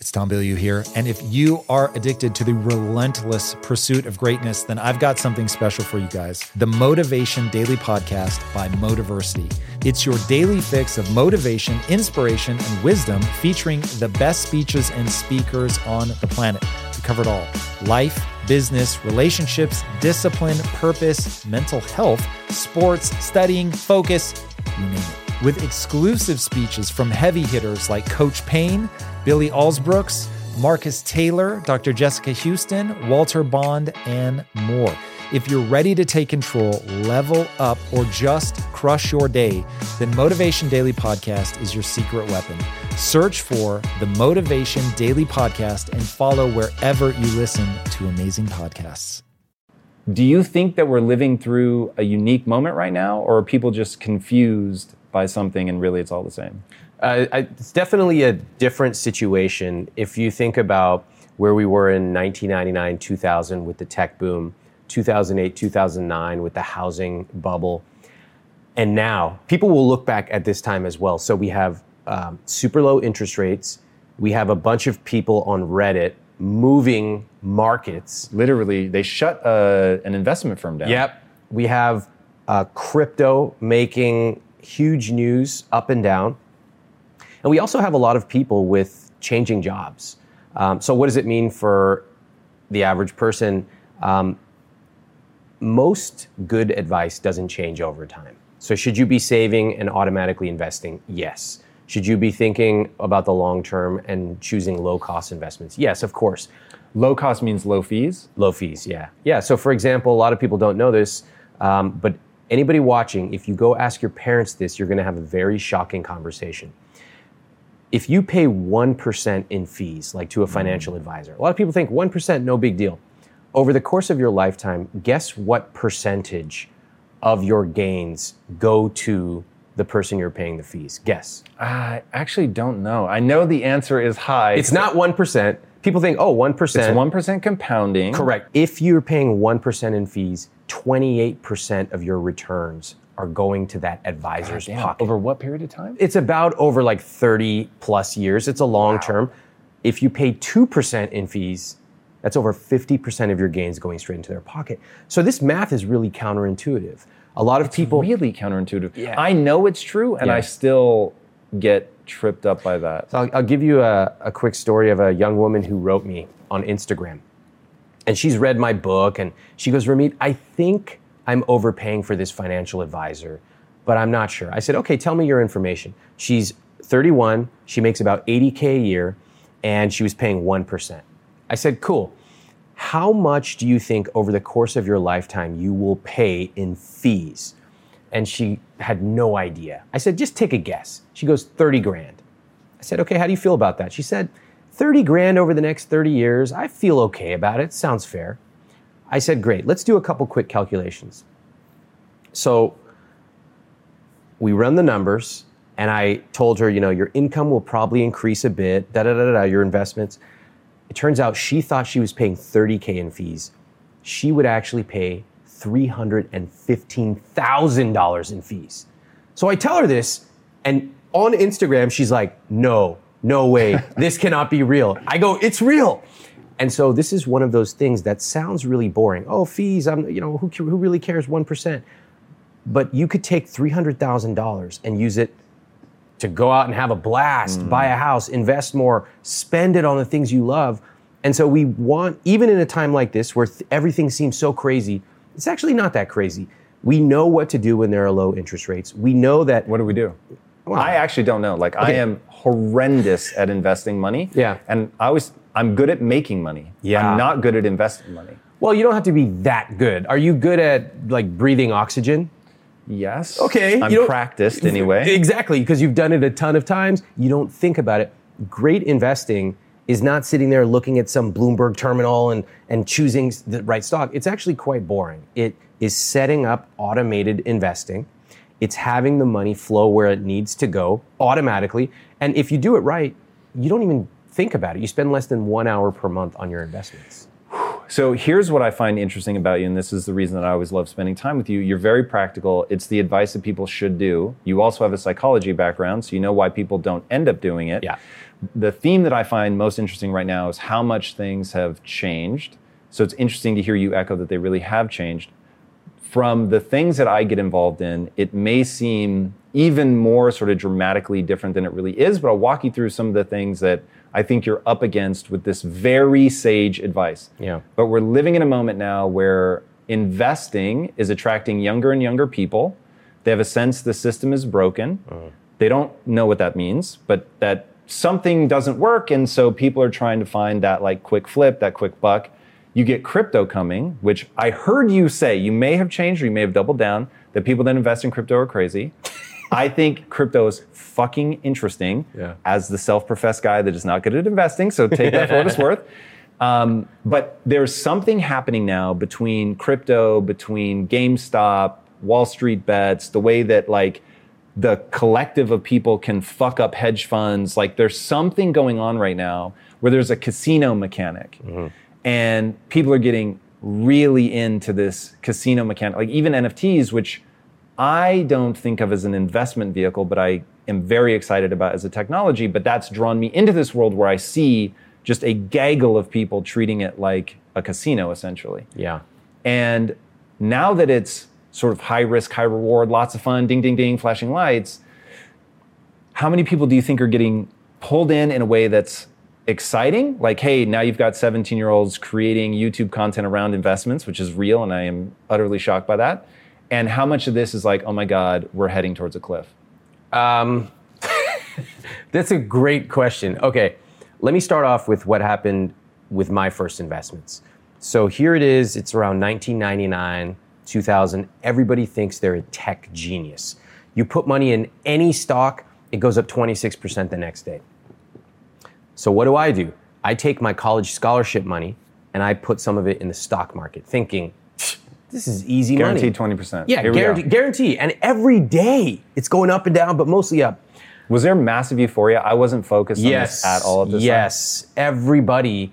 It's Tom Bilyeu here. And if you are addicted to the relentless pursuit of greatness, then I've got something special for you guys. The Motivation Daily Podcast by Motiversity. It's your daily fix of motivation, inspiration, and wisdom featuring the best speeches and speakers on the planet. We cover it all. Life, business, relationships, discipline, purpose, mental health, sports, studying, focus, you name it. With exclusive speeches from heavy hitters like Coach Payne, Billy Alsbrooks, Marcus Taylor, Dr. Jessica Houston, Walter Bond, and more. If you're ready to take control, level up, or just crush your day, then Motivation Daily Podcast is your secret weapon. Search for the Motivation Daily Podcast and follow wherever you listen to amazing podcasts. Do you think that we're living through a unique moment right now, or are people just confused by something and really it's all the same? It's definitely a different situation. If you think about where we were in 1999, 2000 with the tech boom, 2008, 2009 with the housing bubble, and now people will look back at this time as well. So we have super low interest rates. We have a bunch of people on Reddit moving markets. Literally, they shut an investment firm down. Yep. We have crypto making huge news up and down. And we also have a lot of people with changing jobs. So what does it mean for the average person? Most good advice doesn't change over time. So should you be saving and automatically investing? Yes. Should you be thinking about the long term and choosing low cost investments? Yes, of course. Low cost means low fees? Low fees, yeah. Yeah, so for example, a lot of people don't know this, but anybody watching, if you go ask your parents this, you're gonna have a very shocking conversation. If you pay 1% in fees, like to a financial advisor, a lot of people think 1%, no big deal. Over the course of your lifetime, guess what percentage of your gains go to the person you're paying the fees? Guess. I actually don't know. I know the answer is high. It's not 1%. People think, oh, 1%. It's 1% compounding. Correct. If you're paying 1% in fees, 28% of your returns are going to that advisor's pocket. Over what period of time? It's about over like 30 plus years. It's a long term. If you pay 2% in fees, that's over 50% of your gains going straight into their pocket. So this math is really counterintuitive. A lot of people... really counterintuitive. Yeah. I know it's true, and I still get tripped up by that. So I'll give you a quick story of a young woman who wrote me on Instagram. And she's read my book, and she goes, Ramit, I think I'm overpaying for this financial advisor, but I'm not sure. I said, okay, tell me your information. She's 31, she makes about $80K a year, and she was paying 1%. I said, cool. How much do you think over the course of your lifetime you will pay in fees? And she had no idea. I said, just take a guess. She goes, 30 grand. I said, okay, how do you feel about that? She said, 30 grand over the next 30 years. I feel okay about it. Sounds fair. I said, great. Let's do a couple quick calculations. So we run the numbers, and I told her, your income will probably increase a bit, your investments. It turns out she thought she was paying 30K in fees. She would actually pay $315,000 in fees. So I tell her this, and on Instagram, she's like, no way, this cannot be real. I go, it's real. And so this is one of those things that sounds really boring. Oh, fees, who really cares, 1%? But you could take $300,000 and use it to go out and have a blast, buy a house, invest more, spend it on the things you love. And so we want, even in a time like this where everything seems so crazy, it's actually not that crazy. We know what to do when there are low interest rates. We know that... What do we do? Well, I actually don't know. Okay. I am horrendous at investing money. Yeah. And I'm good at making money. Yeah. I'm not good at investing money. Well, you don't have to be that good. Are you good at breathing oxygen? Yes. Okay. I'm practiced anyway. Exactly, because you've done it a ton of times. You don't think about it. Great investing is not sitting there looking at some Bloomberg terminal and choosing the right stock. It's actually quite boring. It is setting up automated investing. It's having the money flow where it needs to go automatically. And if you do it right, you don't even think about it. You spend less than 1 hour per month on your investments. So here's what I find interesting about you, and this is the reason that I always love spending time with you. You're very practical. It's the advice that people should do. You also have a psychology background, so you know why people don't end up doing it. Yeah. The theme that I find most interesting right now is how much things have changed. So it's interesting to hear you echo that they really have changed. From the things that I get involved in, it may seem even more sort of dramatically different than it really is, but I'll walk you through some of the things that I think you're up against with this very sage advice. Yeah. But we're living in a moment now where investing is attracting younger and younger people. They have a sense the system is broken. They don't know what that means, but that something doesn't work, and so people are trying to find that like quick flip, that quick buck. You get crypto coming, which I heard you say, you may have changed or you may have doubled down, that people that invest in crypto are crazy. I think crypto is fucking interesting as the self-professed guy that is not good at investing, so take that for what it's worth. But there's something happening now between crypto, between GameStop, Wall Street bets, the way that like the collective of people can fuck up hedge funds. Like there's something going on right now where there's a casino mechanic. And people are getting really into this casino mechanic, like even NFTs, which I don't think of as an investment vehicle, but I am very excited about as a technology. But that's drawn me into this world where I see just a gaggle of people treating it like a casino, essentially. Yeah. And now that it's sort of high risk, high reward, lots of fun, ding, ding, ding, flashing lights, how many people do you think are getting pulled in a way that's exciting? Like, hey, now you've got 17-year-olds creating YouTube content around investments, which is real, and I am utterly shocked by that. And how much of this is like, oh my God, we're heading towards a cliff? That's a great question. Okay, let me start off with what happened with my first investments. So here it is, it's around 1999, 2000. Everybody thinks they're a tech genius. You put money in any stock, it goes up 26% the next day. So what do? I take my college scholarship money and I put some of it in the stock market, thinking, this is easy Guaranteed money. 20%. Yeah, guarantee. And every day it's going up and down, but mostly up. Was there massive euphoria? I wasn't focused on this at all at this time. Yes, everybody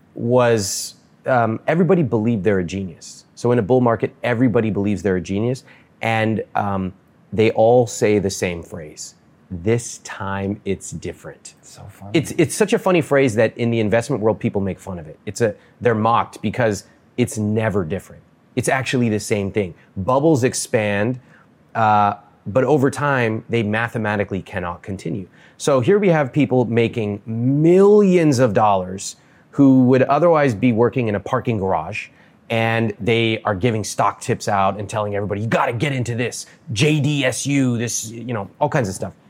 was, everybody believed they're a genius. So in a bull market, everybody believes they're a genius. And they all say the same phrase. This time it's different. So funny. It's such a funny phrase that in the investment world, people make fun of it. They're mocked because it's never different. It's actually the same thing. Bubbles expand, but over time, they mathematically cannot continue. So here we have people making millions of dollars who would otherwise be working in a parking garage, and they are giving stock tips out and telling everybody, you gotta get into this, JDSU, this, all kinds of stuff.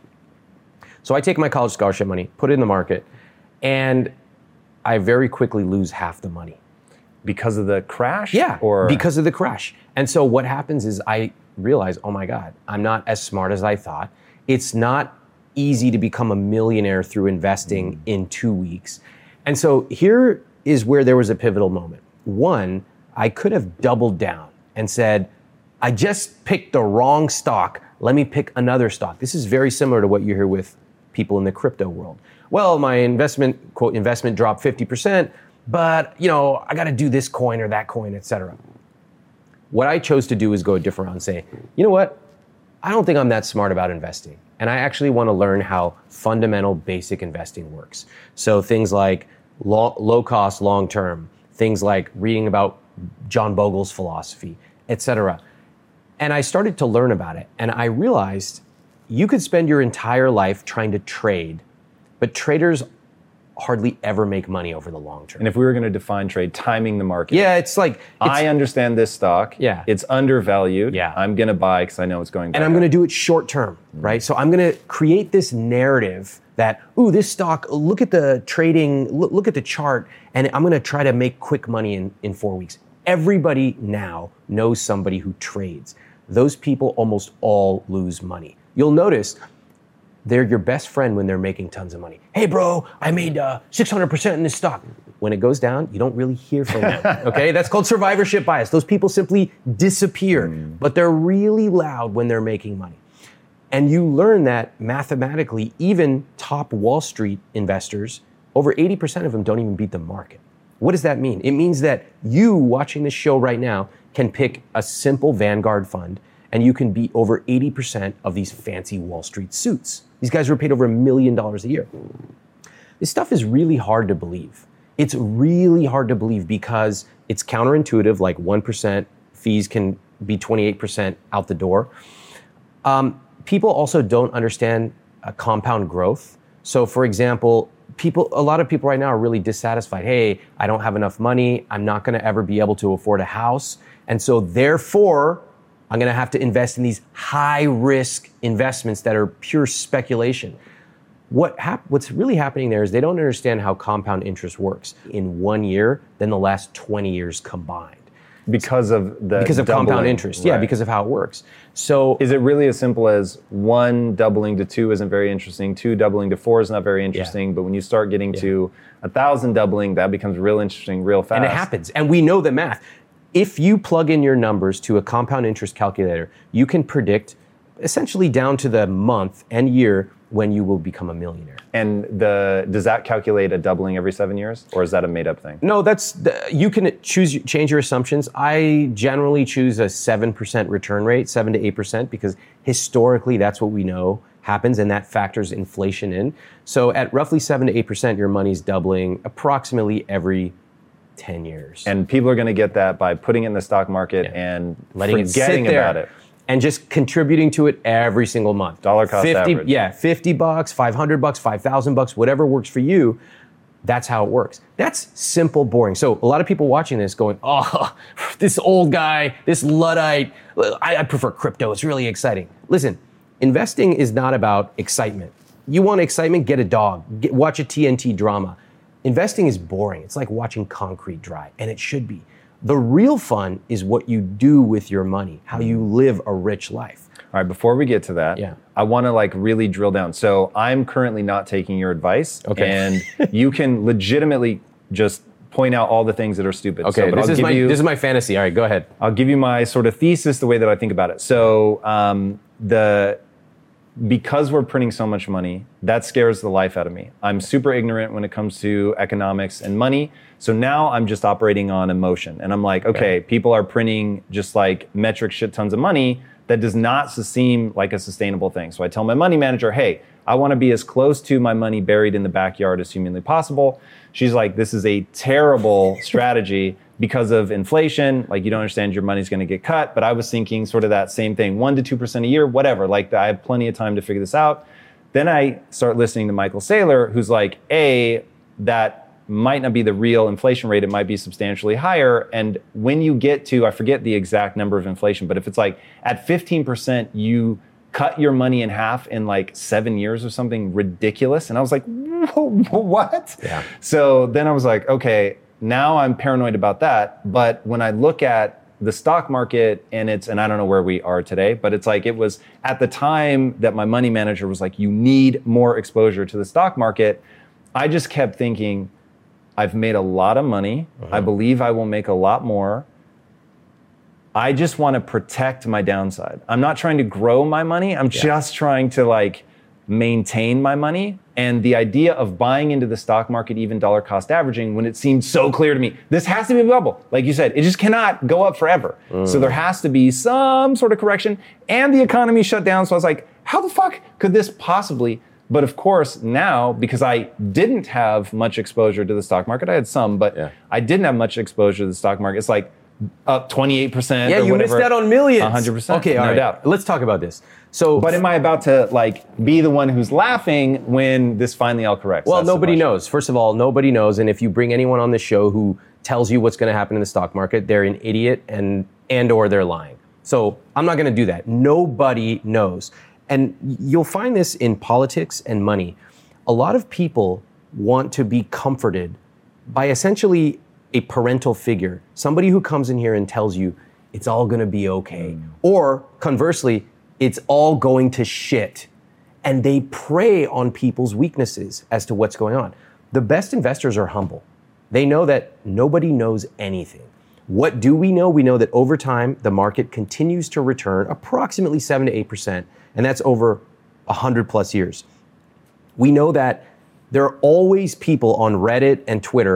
So I take my college scholarship money, put it in the market, and I very quickly lose half the money. Because of the crash? Yeah, or because of the crash. And so what happens is I realize, oh my God, I'm not as smart as I thought. It's not easy to become a millionaire through investing in 2 weeks. And so here is where there was a pivotal moment. One, I could have doubled down and said, I just picked the wrong stock. Let me pick another stock. This is very similar to what you hear with people in the crypto world. Well, my investment, quote, investment dropped 50%, but I got to do this coin or that coin, et cetera. What I chose to do is go a different route and say, you know what? I don't think I'm that smart about investing. And I actually want to learn how fundamental basic investing works. So things like low cost, long term, things like reading about John Bogle's philosophy, et cetera. And I started to learn about it. And I realized you could spend your entire life trying to trade, but traders hardly ever make money over the long term. And if we were going to define trade, timing the market. Yeah, it's like... I understand this stock. Yeah. It's undervalued. Yeah. I'm going to buy because I know it's going back and I'm going to do it short term, right? So I'm going to create this narrative that, ooh, this stock, look at the trading, look at the chart, and I'm going to try to make quick money in 4 weeks. Everybody now knows somebody who trades. Those people almost all lose money. You'll notice they're your best friend when they're making tons of money. Hey, bro, I made 600% in this stock. When it goes down, you don't really hear from them, okay? That's called survivorship bias. Those people simply disappear, but they're really loud when they're making money. And you learn that mathematically, even top Wall Street investors, over 80% of them don't even beat the market. What does that mean? It means that you watching this show right now can pick a simple Vanguard fund and you can beat over 80% of these fancy Wall Street suits. These guys were paid over $1 million a year. This stuff is really hard to believe. It's really hard to believe because it's counterintuitive, like 1% fees can be 28% out the door. People also don't understand compound growth. So for example, a lot of people right now are really dissatisfied. Hey, I don't have enough money. I'm not going to ever be able to afford a house. And so therefore, I'm going to have to invest in these high risk investments that are pure speculation. What's really happening there is they don't understand how compound interest works in 1 year than the last 20 years combined. Because of compound interest. Yeah, because of how it works. So is it really as simple as 1 doubling to 2 isn't very interesting, 2 doubling to 4 is not very interesting, but when you start getting to 1,000 doubling, that becomes real interesting real fast. And it happens. And we know the math. If you plug in your numbers to a compound interest calculator, you can predict essentially down to the month and year when you will become a millionaire. And does that calculate a doubling every 7 years, or is that a made-up thing? No, you can change your assumptions. I generally choose a 7% return rate, 7 to 8%, because historically that's what we know happens, and that factors inflation in. So at roughly 7 to 8%, your money's doubling approximately every 10 years. And people are going to get that by putting it in the stock market and forgetting about it. And just contributing to it every single month. Dollar cost average. Yeah, $50, $500, $5,000, whatever works for you. That's how it works. That's simple, boring. So a lot of people watching this going, oh, this old guy, this Luddite, I prefer crypto. It's really exciting. Listen, investing is not about excitement. You want excitement? Get a dog. Watch a TNT drama. Investing is boring. It's like watching concrete dry, and it should be. The real fun is what you do with your money, how you live a rich life. All right, before we get to that, I want to really drill down. So I'm currently not taking your advice, and you can legitimately just point out all the things that are stupid. Okay, so, this is my fantasy. All right, go ahead. I'll give you my sort of thesis, the way that I think about it. So because we're printing so much money, that scares the life out of me. I'm super ignorant when it comes to economics and money. So now I'm just operating on emotion. And I'm like, okay, people are printing just like metric shit tons of money. That does not seem like a sustainable thing. So I tell my money manager, hey, I want to be as close to my money buried in the backyard as humanly possible. She's like, this is a terrible strategy because of inflation. Like, you don't understand, your money's going to get cut. But I was thinking sort of that same thing, 1% to 2% a year, whatever. Like, I have plenty of time to figure this out. Then I start listening to Michael Saylor, who's like, that might not be the real inflation rate. It might be substantially higher. And when you get to, I forget the exact number of inflation, but if it's like at 15%, you cut your money in half in like 7 years or something ridiculous. And I was like, what? Yeah. So then I was like, okay, now I'm paranoid about that. But when I look at the stock market and I don't know where we are today, but it's like, it was at the time that my money manager was like, you need more exposure to the stock market. I just kept thinking, I've made a lot of money. I believe I will make a lot more. I just want to protect my downside. I'm not trying to grow my money. I'm just trying to maintain my money. And the idea of buying into the stock market, even dollar cost averaging, when it seemed so clear to me, this has to be a bubble. Like you said, it just cannot go up forever. So there has to be some sort of correction. And the economy shut down. So I was like, how the fuck could this possibly? But of course, now, because I didn't have much exposure to the stock market, I had some, but I didn't have much exposure to the stock market. It's like up 28% yeah, or you whatever. missed out on millions. 100%. Okay, no doubt. Let's talk about this. So, but am I about to be the one who's laughing when this finally all corrects? Well, nobody knows. First of all, nobody knows. And if you bring anyone on the show who tells you what's going to happen in the stock market, they're an idiot and or they're lying. So I'm not going to do that. Nobody knows. And you'll find this in politics and money. A lot of people want to be comforted by essentially a parental figure, somebody who comes in here and tells you it's all going to be okay. Or conversely, it's all going to shit. And they prey on people's weaknesses as to what's going on. The best investors are humble. They know that nobody knows anything. What do we know? We know that over time, the market continues to return approximately 7 to 8%, and that's over 100 plus years. We know that there are always people on Reddit and Twitter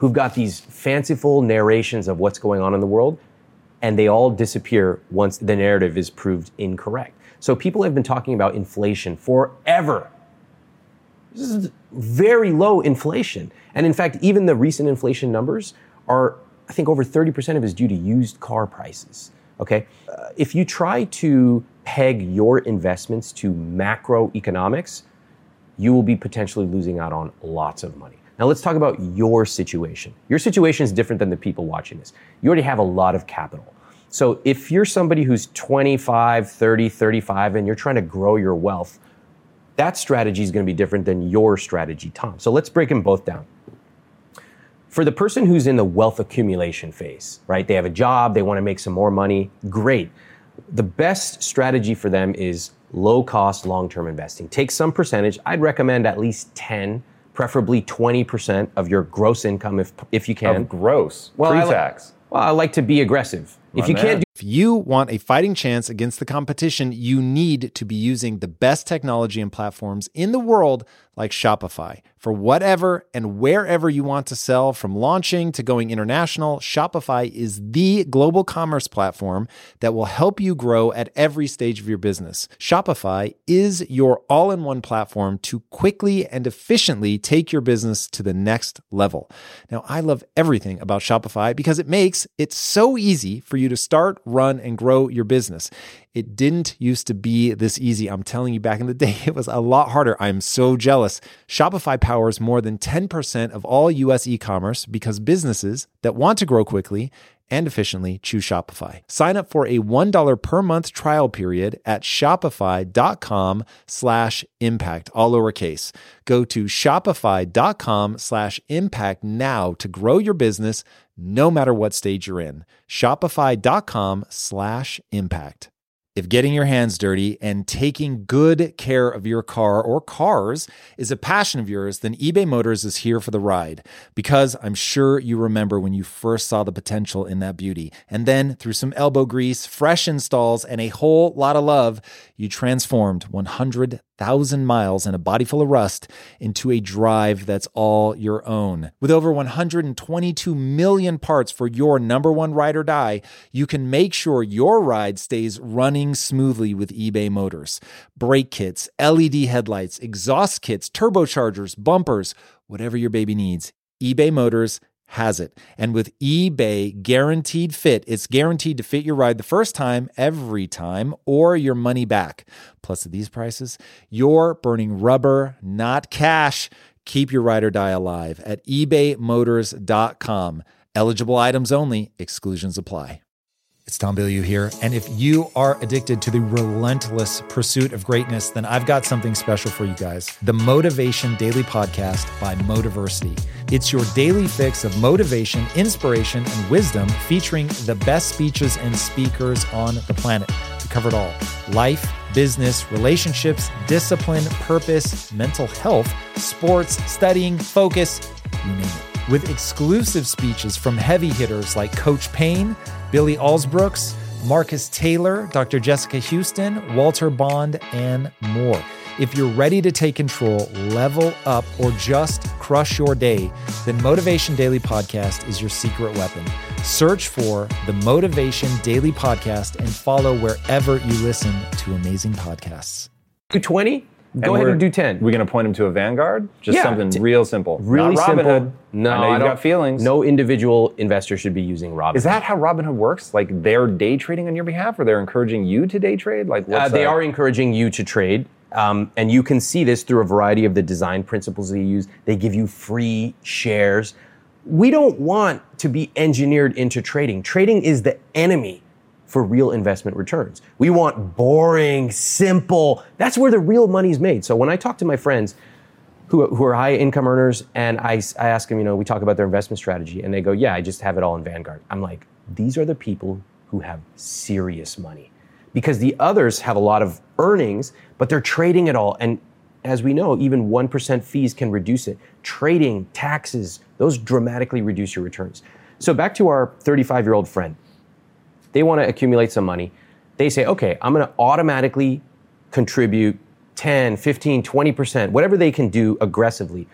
who've got these fanciful narrations of what's going on in the world, and they all disappear once the narrative is proved incorrect. So people have been talking about inflation forever. This is very low inflation. And in fact, even the recent inflation numbers are, I think, over 30% of it is due to used car prices. Okay? If you try to peg your investments to macroeconomics, you will be potentially losing out on lots of money. Now let's talk about your situation. Your situation is different than the people watching this. You already have a lot of capital. So if you're somebody who's 25, 30, 35, and you're trying to grow your wealth, that strategy is going to be different than your strategy, Tom. So let's break them both down. For the person who's in the wealth accumulation phase, right? They have a job, they want to make some more money, great. The best strategy for them is low-cost, long-term investing. Take some percentage. I'd recommend at least 10, preferably 20% of your gross income if you can. Of gross, pre-tax. I like to be aggressive. If you want a fighting chance against the competition, you need to be using the best technology and platforms in the world like Shopify. For whatever and wherever you want to sell, from launching to going international, Shopify is the global commerce platform that will help you grow at every stage of your business. Shopify is your all-in-one platform to quickly and efficiently take your business to the next level. Now, I love everything about Shopify because it makes it so easy for you to start, run, and grow your business. It didn't used to be this easy. I'm telling you, back in the day, it was a lot harder. I'm so jealous. Shopify powers more than 10% of all US e-commerce because businesses that want to grow quickly and efficiently choose Shopify. Sign up for a $1 per month trial period at shopify.com/impact, all lowercase. Go to shopify.com/impact now to grow your business no matter what stage you're in. Shopify.com/impact. If getting your hands dirty and taking good care of your car or cars is a passion of yours, then eBay Motors is here for the ride. Because I'm sure you remember when you first saw the potential in that beauty. And then through some elbow grease, fresh installs, and a whole lot of love, you transformed 100,000 miles and a body full of rust into a drive that's all your own. With over 122 million parts for your number one ride or die, you can make sure your ride stays running smoothly with eBay Motors. Brake kits, LED headlights, exhaust kits, turbochargers, bumpers, whatever your baby needs, eBay Motors has it. And with eBay Guaranteed Fit, it's guaranteed to fit your ride the first time, every time, or your money back. Plus, at these prices, you're burning rubber, not cash. Keep your ride or die alive at ebaymotors.com. Eligible items only. Exclusions apply. It's Tom Bilyeu here. And if you are addicted to the relentless pursuit of greatness, then I've got something special for you guys. The Motivation Daily Podcast by Motiversity. It's your daily fix of motivation, inspiration, and wisdom, featuring the best speeches and speakers on the planet. We cover it all: life, business, relationships, discipline, purpose, mental health, sports, studying, focus, you name it. With exclusive speeches from heavy hitters like Coach Payne, Billy Alsbrooks, Marcus Taylor, Dr. Jessica Houston, Walter Bond, and more. If you're ready to take control, level up, or just crush your day, then Motivation Daily Podcast is your secret weapon. Search for the Motivation Daily Podcast and follow wherever you listen to amazing podcasts. Do 20? Go ahead and do 10. We're going to point him to a Vanguard? Just something real simple. Really Not simple. Robinhood. No, I know you've got feelings. No individual investor should be using Robinhood. Is that how Robinhood works? Like, they're day trading on your behalf, or they're encouraging you to day trade? Like, what's They are encouraging you to trade. And you can see this through a variety of the design principles they use. They give you free shares. We don't want to be engineered into trading. Trading is the enemy for real investment returns. We want boring, simple. That's where the real money's made. So when I talk to my friends who are high income earners, and I ask them, we talk about their investment strategy, and they go, yeah, I just have it all in Vanguard. I'm like, these are the people who have serious money. Because the others have a lot of earnings, but they're trading it all. And as we know, even 1% fees can reduce it. Trading, taxes, those dramatically reduce your returns. So back to our 35-year-old friend. They want to accumulate some money. They say, okay, I'm going to automatically contribute 10, 15, 20%, whatever they can do aggressively.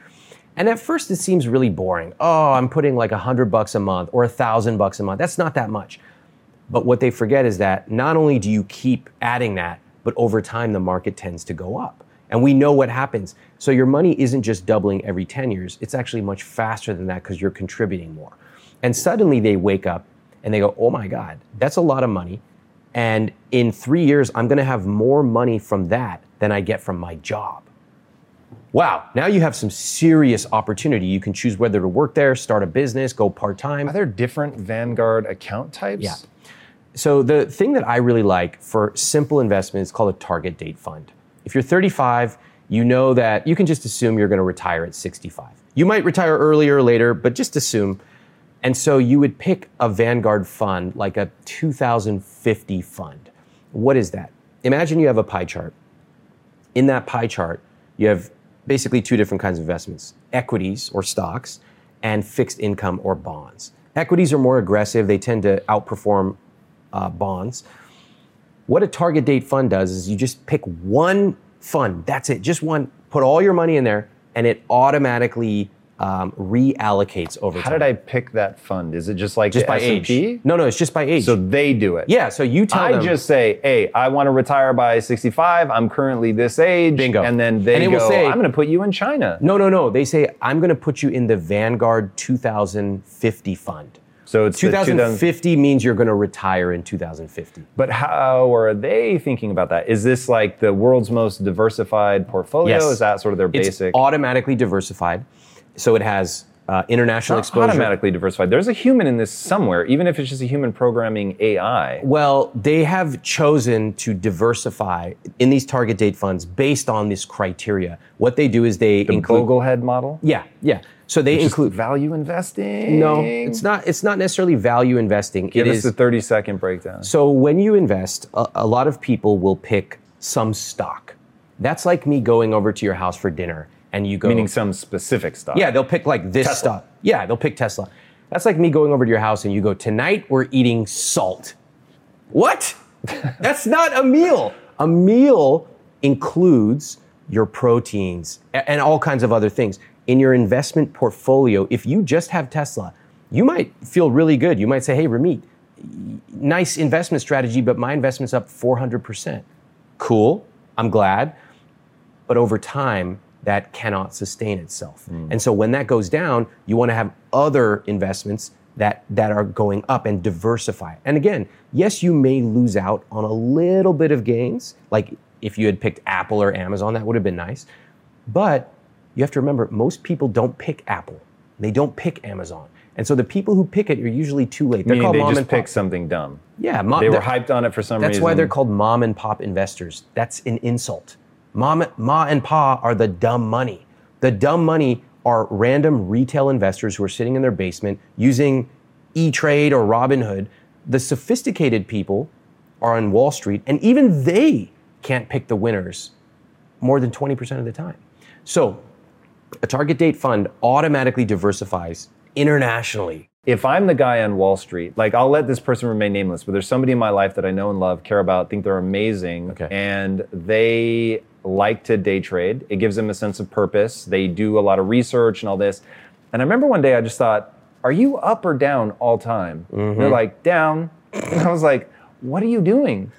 And at first it seems really boring. Oh, I'm putting like $100 a month or $1,000 a month. That's not that much. But what they forget is that not only do you keep adding that, but over time the market tends to go up. And we know what happens. So your money isn't just doubling every 10 years. It's actually much faster than that because you're contributing more. And suddenly they wake up and they go, oh my God, that's a lot of money. And in 3 years, I'm gonna have more money from that than I get from my job. Wow, now you have some serious opportunity. You can choose whether to work there, start a business, go part-time. Are there different Vanguard account types? Yeah. So the thing that I really like for simple investment is called a target date fund. If you're 35, you know that you can just assume you're going to retire at 65. You might retire earlier or later, but just assume. And so you would pick a Vanguard fund, like a 2050 fund. What is that? Imagine you have a pie chart. In that pie chart, you have basically two different kinds of investments: equities or stocks and fixed income or bonds. Equities are more aggressive. They tend to outperform bonds. What a target date fund does is you just pick one fund. That's it, just one. Put all your money in there and it automatically reallocates over time. How did I pick that fund? Is it just like Just the by S&P? age. No, it's just by age. So they do it. Yeah, so you tell them. I just say, hey, I want to retire by 65. I'm currently this age. Bingo. And then they And it go, will say- I'm going to put you in China. No. They say, I'm going to put you in the Vanguard 2050 fund. So it's 2050 means you're going to retire in 2050. But how are they thinking about that? Is this like the world's most diversified portfolio? Yes. Is that sort of their It's basic? automatically diversified. So it has international Not exposure. automatically diversified. There's a human in this somewhere, even if it's just a human programming AI. Well, they have chosen to diversify in these target date funds based on this criteria. What they do is they The include. Boglehead model? Yeah. So they Just include. value investing? No, it's not. It's not necessarily value investing. Give It us is. the 30-second breakdown. So when you invest, a lot of people will pick some stock. That's like me going over to your house for dinner and you go. Meaning some specific stuff. Yeah, they'll pick like this Tesla. stock. Yeah, they'll pick Tesla. That's like me going over to your house and you go, tonight we're eating salt. What? That's not a meal. A meal includes your proteins and all kinds of other things. In your investment portfolio, if you just have Tesla, you might feel really good. You might say, hey, Ramit, nice investment strategy, but my investment's up 400%. Cool, I'm glad. But over time, that cannot sustain itself. And so when that goes down, you want to have other investments that are going up and diversify. And again, yes, you may lose out on a little bit of gains. Like if you had picked Apple or Amazon, that would have been nice. But you have to remember, most people don't pick Apple. They don't pick Amazon. And so the people who pick it are usually too late. They're Meaning called they mom just and pop. pick something dumb. Yeah, They were hyped on it for some reason. that's why they're called mom and pop investors. That's an insult. Ma and pa are the dumb money. The dumb money are random retail investors who are sitting in their basement using E-Trade or Robinhood. The sophisticated people are on Wall Street, and even they can't pick the winners more than 20% of the time. So a target date fund automatically diversifies internationally. If I'm the guy on Wall Street, like I'll let this person remain nameless, but there's somebody in my life that I know and love, care about, think they're amazing, Okay. and they like to day trade. It gives them a sense of purpose. They do a lot of research and all this. And I remember one day I just thought, are you up or down all time? And they're like, down. And I was like, what are you doing?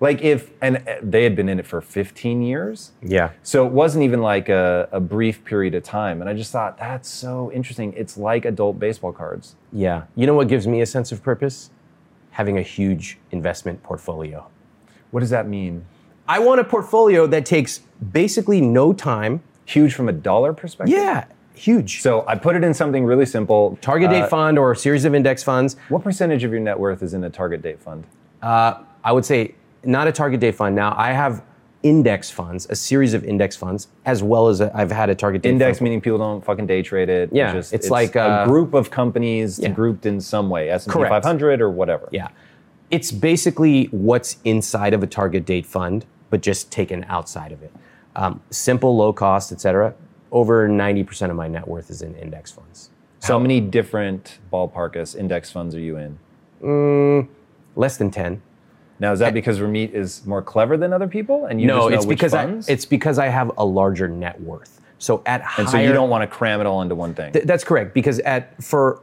And they had been in it for 15 years. Yeah. So it wasn't even like a brief period of time. And I just thought, that's so interesting. It's like adult baseball cards. Yeah. You know what gives me a sense of purpose? Having a huge investment portfolio. What does that mean? I want a portfolio that takes basically no time. Huge from a dollar perspective? Yeah, huge. So I put it in something really simple. Target date fund or a series of index funds. What percentage of your net worth is in a target date fund? I would say not a target date fund. Now, I have index funds, a series of index funds, as well as I've had a target date Index fund. meaning people don't fucking day trade it. Yeah, it's like, a group of companies yeah. grouped in some way, S&P Correct. 500 or whatever. Yeah. It's basically what's inside of a target date fund, but just taken outside of it. Simple, low cost, et cetera. Over 90% of my net worth is in index funds. So how many different ballpark index funds are you in? Less than 10. Now, is that because Ramit is more clever than other people, and you just know it's which because funds? it's because I have a larger net worth. So at And so you don't want to cram it all into one thing. That's correct, because for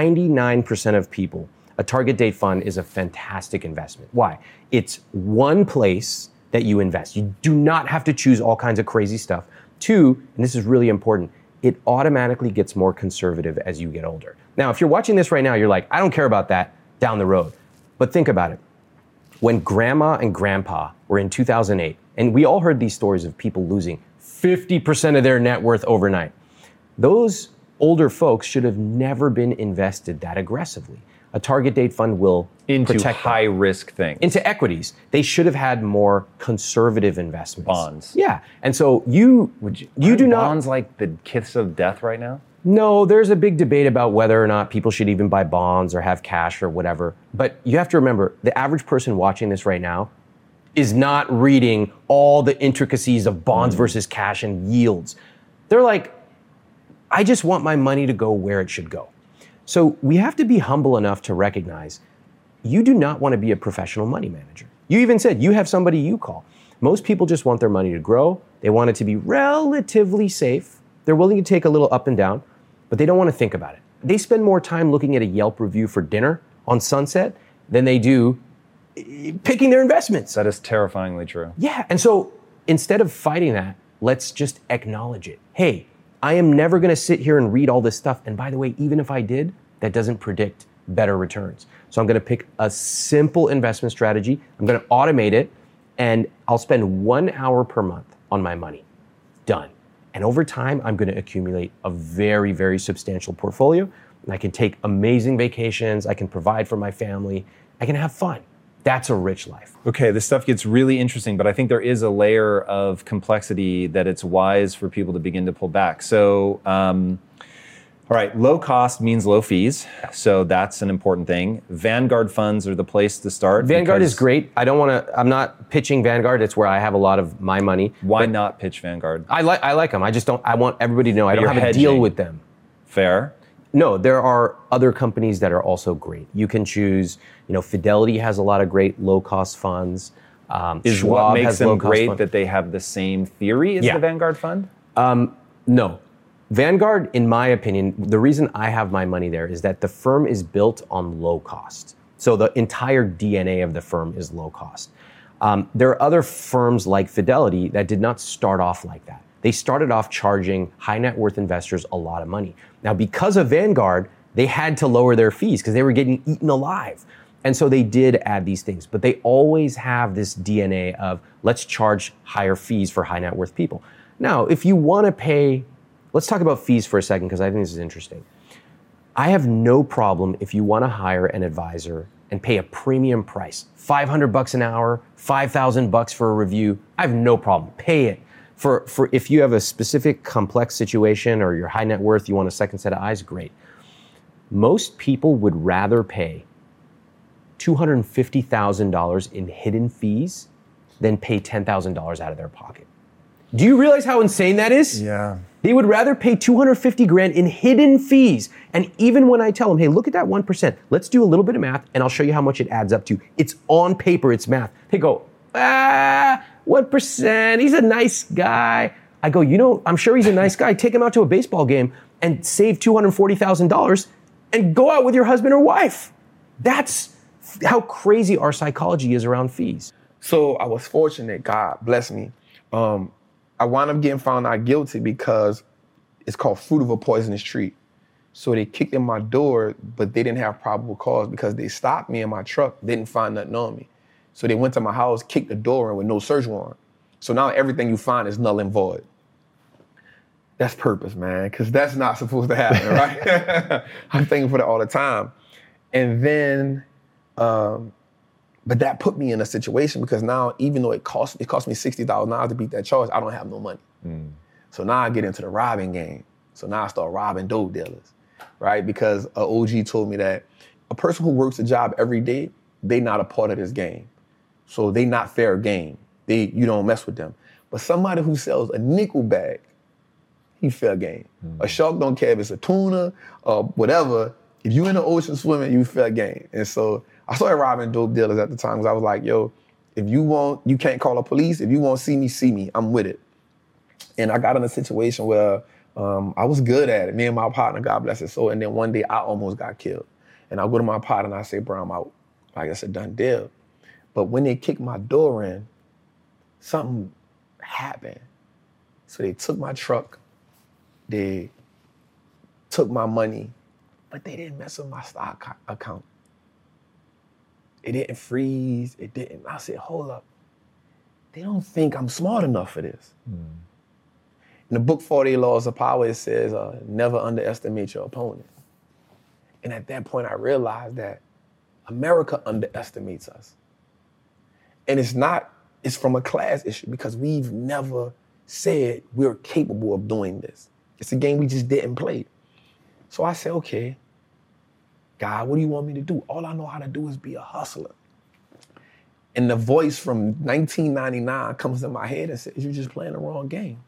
99% of people, a target date fund is a fantastic investment. Why? It's one place that you invest. You do not have to choose all kinds of crazy stuff. Two, and this is really important, it automatically gets more conservative as you get older. Now, if you're watching this right now, you're like, I don't care about that down the road. But think about it. When grandma and grandpa were in 2008, and we all heard these stories of people losing 50% of their net worth overnight, those older folks should have never been invested that aggressively. A target date fund will into protect high them. risk things. Into equities. They should have had more conservative investments. Bonds. Yeah. And so you do not. Bonds like the kiss of death right now? No, there's a big debate about whether or not people should even buy bonds or have cash or whatever. But you have to remember, the average person watching this right now is not reading all the intricacies of bonds versus cash and yields. They're like, I just want my money to go where it should go. So we have to be humble enough to recognize you do not want to be a professional money manager. You even said you have somebody you call. Most people just want their money to grow. They want it to be relatively safe. They're willing to take a little up and down, but they don't want to think about it. They spend more time looking at a Yelp review for dinner on Sunset than they do picking their investments. That is terrifyingly true. Yeah, and so instead of fighting that, let's just acknowledge it. Hey, I am never going to sit here and read all this stuff. And by the way, even if I did, that doesn't predict better returns. So I'm going to pick a simple investment strategy. I'm going to automate it, and I'll spend 1 hour per month on my money. Done. And over time, I'm going to accumulate a very, very substantial portfolio. And I can take amazing vacations. I can provide for my family. I can have fun. That's a rich life. Okay, this stuff gets really interesting, but I think there is a layer of complexity that it's wise for people to begin to pull back. So, all right, low cost means low fees. So that's an important thing. Vanguard funds are the place to start. Vanguard is great. I'm not pitching Vanguard. It's where I have a lot of my money. Why not pitch Vanguard? I like them. I want everybody to know I don't have a deal with them. Fair. No, there are other companies that are also great. You can choose, Fidelity has a lot of great low-cost funds. Is Schwab what makes has them low-cost great fund. that they have the same theory as the Vanguard fund? No. Vanguard, in my opinion, the reason I have my money there is that the firm is built on low cost. So the entire DNA of the firm is low cost. There are other firms like Fidelity that did not start off like that. They started off charging high net worth investors a lot of money. Now, because of Vanguard, they had to lower their fees because they were getting eaten alive. And so they did add these things, but they always have this DNA of let's charge higher fees for high net worth people. Now, if you want to pay, let's talk about fees for a second because I think this is interesting. I have no problem if you want to hire an advisor and pay a premium price, $500 an hour, $5,000 for a review. I have no problem. Pay it. For if you have a specific complex situation or you're high net worth, you want a second set of eyes, great. Most people would rather pay $250,000 in hidden fees than pay $10,000 out of their pocket. Do you realize how insane that is? Yeah. They would rather pay 250 grand in hidden fees. And even when I tell them, hey, look at that 1%, let's do a little bit of math and I'll show you how much it adds up to. It's on paper, it's math. They go, 1%, he's a nice guy. I go, I'm sure he's a nice guy. Take him out to a baseball game and save $240,000 and go out with your husband or wife. That's how crazy our psychology is around fees. So I was fortunate, God bless me. I wound up getting found out guilty because it's called fruit of a poisonous tree. So they kicked in my door, but they didn't have probable cause because they stopped me in my truck, didn't find nothing on me. So they went to my house, kicked the door in with no search warrant. So now everything you find is null and void. That's purpose, man, because that's not supposed to happen, right? I'm thinking for that all the time. And then, but that put me in a situation because now, even though it cost me $60,000 to beat that charge, I don't have no money. So now I get into the robbing game. So now I start robbing dope dealers, right? Because an OG told me that a person who works a job every day, they not a part of this game. So they not fair game. You don't mess with them. But somebody who sells a nickel bag, he fair game. A shark don't care if it's a tuna or whatever. If you in the ocean swimming, you fair game. And so I started robbing dope dealers at the time because I was like, yo, if you can't call the police. If you want to see me, I'm with it. And I got in a situation where I was good at it. Me and my partner, God bless his soul. And then one day I almost got killed. And I go to my partner and I say, bro, I'm out. Like, that's a done deal. But when they kicked my door in, something happened. So they took my truck, they took my money, but they didn't mess with my stock account. It didn't freeze, it didn't. I said, hold up. They don't think I'm smart enough for this. In the book 48 Laws of Power, it says, never underestimate your opponent. And at that point, I realized that America underestimates us. And it's from a class issue because we've never said we're capable of doing this. It's a game we just didn't play. So I said, okay, God, what do you want me to do? All I know how to do is be a hustler. And the voice from 1999 comes in my head and says, you're just playing the wrong game.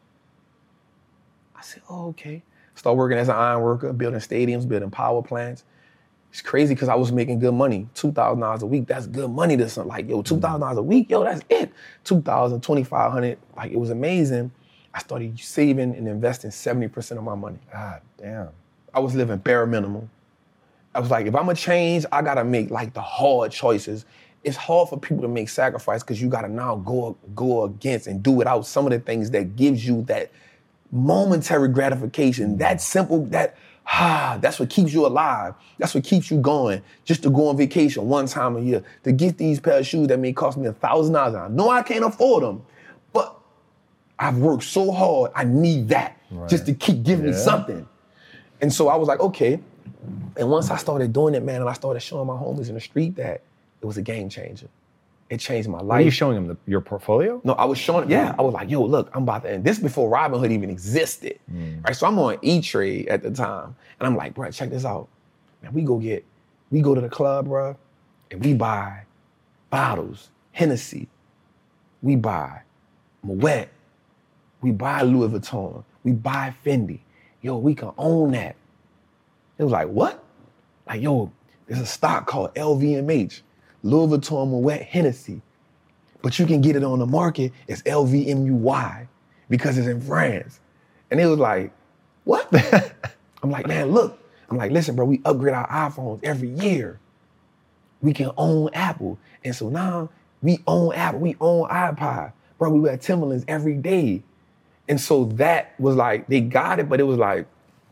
I said, oh, okay. Start working as an iron worker, building stadiums, building power plants. It's crazy because I was making good money, $2,000 a week. That's good money to something. Like, yo, $2,000 a week, yo, that's it. $2,000, $2,500, like, it was amazing. I started saving and investing 70% of my money. God damn. I was living bare minimum. I was like, if I'm gonna change, I gotta make like the hard choices. It's hard for people to make sacrifice because you gotta now go against and do without some of the things that gives you that momentary gratification, that simple, that's what keeps you alive. That's what keeps you going. Just to go on vacation one time a year, to get these pair of shoes that may cost me $1,000. I know I can't afford them, but I've worked so hard, I need that just to keep giving me something. And so I was like, okay. And once I started doing it, man, and I started showing my homies in the street that it was a game changer. It changed my life. Were you showing them your portfolio? No, I was showing, I was like, yo, look, I'm about to, and this before Robinhood even existed, right? So I'm on E-Trade at the time, and I'm like, bro, check this out. Man, we go to the club, bro, and we buy bottles, Hennessy, we buy Moet, we buy Louis Vuitton, we buy Fendi. Yo, we can own that. It was like, what? Like, yo, there's a stock called LVMH, Louis Vuitton, Moet, Hennessy. But you can get it on the market as LVMUY because it's in France. And it was like, what? I'm like, man, look. I'm like, listen, bro, we upgrade our iPhones every year. We can own Apple. And so now we own Apple, we own iPod. Bro, we wear Timberlands every day. And so that was like, they got it, but it was like,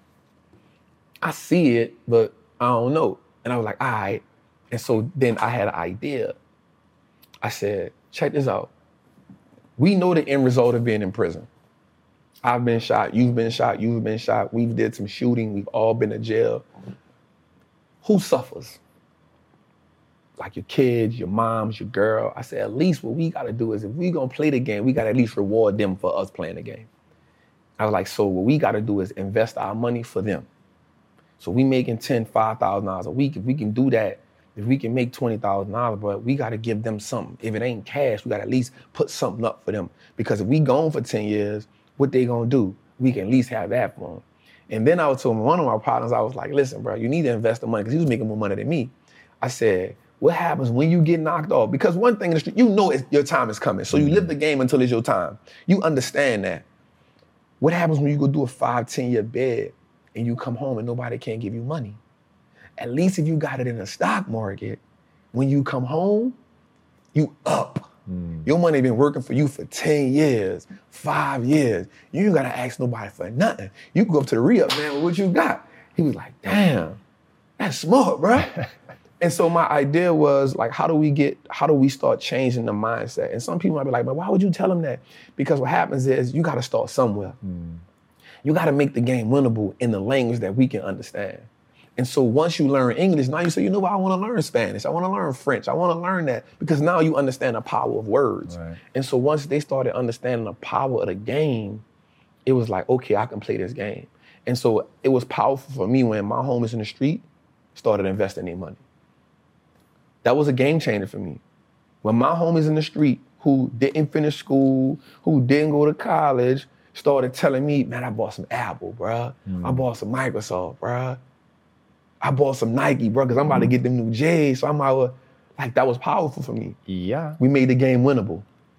I see it, but I don't know. And I was like, all right. And so then I had an idea. I said, check this out. We know the end result of being in prison. I've been shot, you've been shot, you've been shot. We've did some shooting, we've all been to jail. Who suffers? Like your kids, your moms, your girl. I said, at least what we gotta do is if we gonna play the game, we gotta at least reward them for us playing the game. I was like, so what we gotta do is invest our money for them. So we making $5,000 a week. If we can do that, if we can make $20,000, but we gotta give them something. If it ain't cash, we gotta at least put something up for them. Because if we gone for 10 years, what they gonna do? We can at least have that for them. And then I was telling one of my partners, I was like, listen, bro, you need to invest the money, because he was making more money than me. I said, what happens when you get knocked off? Because one thing in the street, you know your time is coming. So you live the game until it's your time. You understand that. What happens when you go do a 5-10 year bid and you come home and nobody can give you money? At least if you got it in the stock market, when you come home, you up. Your money been working for you for 10 years, 5 years. You ain't gotta ask nobody for nothing. You can go up to the re-up, man, with what you got. He was like, damn, that's smart, bro. And so my idea was like, how do we start changing the mindset? And some people might be like, but why would you tell them that? Because what happens is you gotta start somewhere. You gotta make the game winnable in the language that we can understand. And so once you learn English, now you say, you know what, I wanna learn Spanish, I wanna learn French, I wanna learn that, because now you understand the power of words. Right. And so once they started understanding the power of the game, it was like, okay, I can play this game. And so it was powerful for me when my homies in the street started investing their money. That was a game changer for me. When my homies in the street who didn't finish school, who didn't go to college, started telling me, man, I bought some Apple, bruh. I bought some Microsoft, bruh. I bought some Nike, bro, because I'm about to get them new J's. So I'm out, like, that was powerful for me. Yeah. We made the game winnable.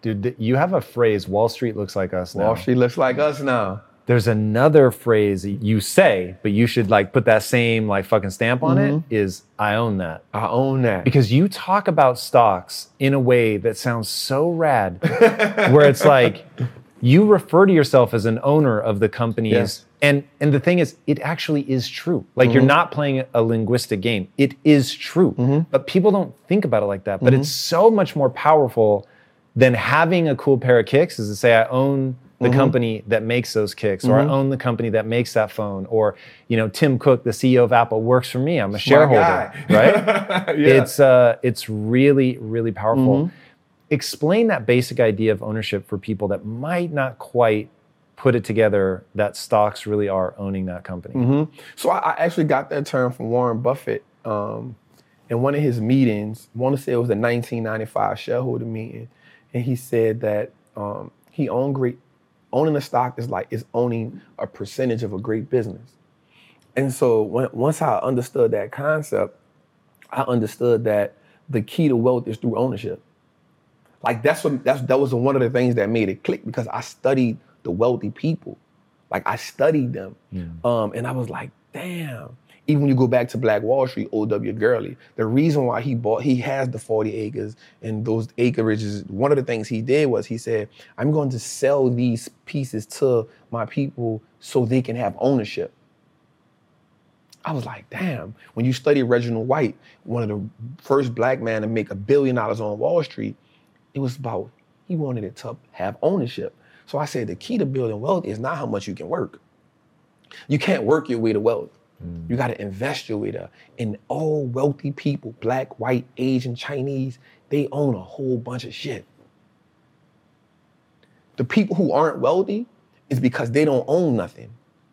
Dude, you have a phrase, Wall Street looks like us now. Wall Street looks like us now. There's another phrase you say, but you should like put that same like fucking stamp on it, is I own that. I own that. Because you talk about stocks in a way that sounds so rad, where it's like you refer to yourself as an owner of the companies. Yes. And the thing is, it actually is true. Like you're not playing a linguistic game. It is true. But people don't think about it like that. But it's so much more powerful than having a cool pair of kicks is to say, I own the company that makes those kicks, or I own the company that makes that phone, or Tim Cook, the CEO of Apple, works for me. I'm a shareholder, right? Yeah. It's really, really powerful. Explain that basic idea of ownership for people that might not quite put it together that stocks really are owning that company. So I actually got that term from Warren Buffett in one of his meetings. I want to say it was the 1995 shareholder meeting, and he said that he owning a stock is owning a percentage of a great business. And so once I understood that concept, I understood that the key to wealth is through ownership. Like that was one of the things that made it click, because I studied the wealthy people. Like I studied them. And I was like, damn. Even when you go back to Black Wall Street, O.W. Gurley, the reason why he has the 40 acres and those acreages, one of the things he did was he said, I'm going to sell these pieces to my people so they can have ownership. I was like, damn. When you study Reginald White, one of the first black men to make $1 billion on Wall Street, it was about, he wanted it to have ownership. So I said, the key to building wealth is not how much you can work. You can't work your way to wealth. You got to invest your way there. And all wealthy people, black, white, Asian, Chinese, they own a whole bunch of shit. The people who aren't wealthy is because they don't own nothing.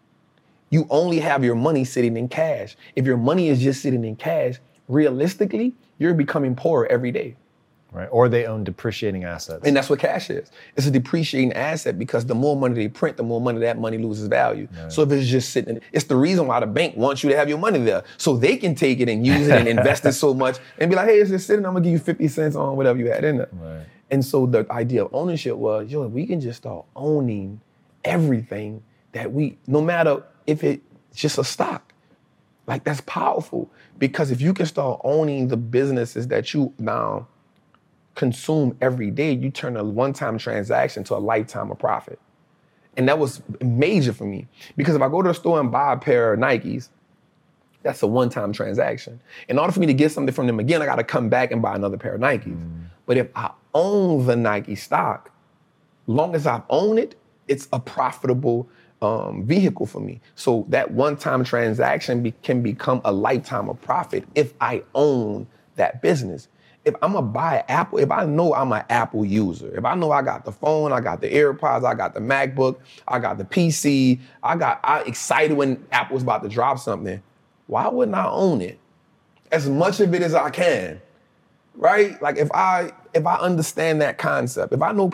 You only have your money sitting in cash. If your money is just sitting in cash, realistically, you're becoming poorer every day. Right. Or they own depreciating assets. And that's what cash is. It's a depreciating asset, because the more money they print, the more money that money loses value. Right. So if it's just sitting, it's the reason why the bank wants you to have your money there. So they can take it and use it and invest it so much and be like, hey, it's just sitting, I'm gonna give you 50 cents on whatever you had in there. Right. And so the idea of ownership was, we can just start owning everything that no matter if it's just a stock. Like that's powerful, because if you can start owning the businesses that you now consume every day, you turn a one-time transaction to a lifetime of profit. And that was major for me, because if I go to the store and buy a pair of Nikes, that's a one-time transaction. In order for me to get something from them again, I got to come back and buy another pair of Nikes. But if I own the Nike stock, long as I've owned it, it's a profitable vehicle for me. So that one-time transaction can become a lifetime of profit if I own that business. If I'm gonna buy Apple, if I know I'm an Apple user, if I know I got the phone, I got the AirPods, I got the MacBook, I got the PC, I excited when Apple's about to drop something, why wouldn't I own it? As much of it as I can, right? Like if I understand that concept, if I know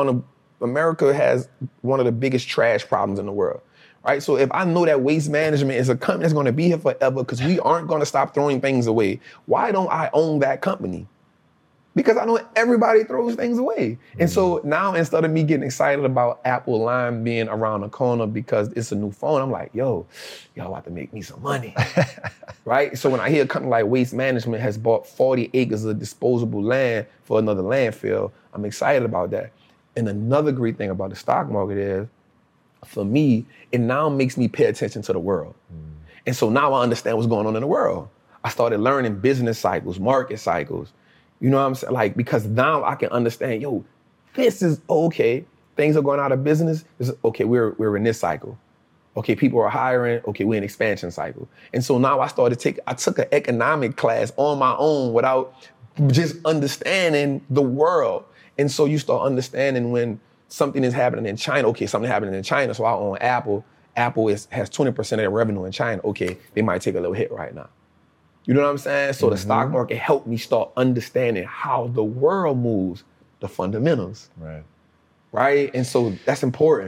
America has one of the biggest trash problems in the world, right? So if I know that Waste Management is a company that's gonna be here forever because we aren't gonna stop throwing things away, why don't I own that company? Because I know everybody throws things away. And so now, instead of me getting excited about Apple Lime being around the corner because it's a new phone, I'm like, y'all about to make me some money, right? So when I hear a company like Waste Management has bought 40 acres of disposable land for another landfill, I'm excited about that. And another great thing about the stock market is, for me, it now makes me pay attention to the world. And so now I understand what's going on in the world. I started learning business cycles, market cycles. You know what I'm saying? Like, because now I can understand, this is okay. Things are going out of business. Okay, we're in this cycle. Okay, people are hiring. Okay, we're in expansion cycle. And so now I took an economic class on my own without just understanding the world. And so you start understanding when something is happening in China. Okay, something happening in China, so I own Apple. Apple has 20% of their revenue in China. Okay, they might take a little hit right now. You know what I'm saying? So the stock market helped me start understanding how the world moves, the fundamentals. Right. Right? And so that's important.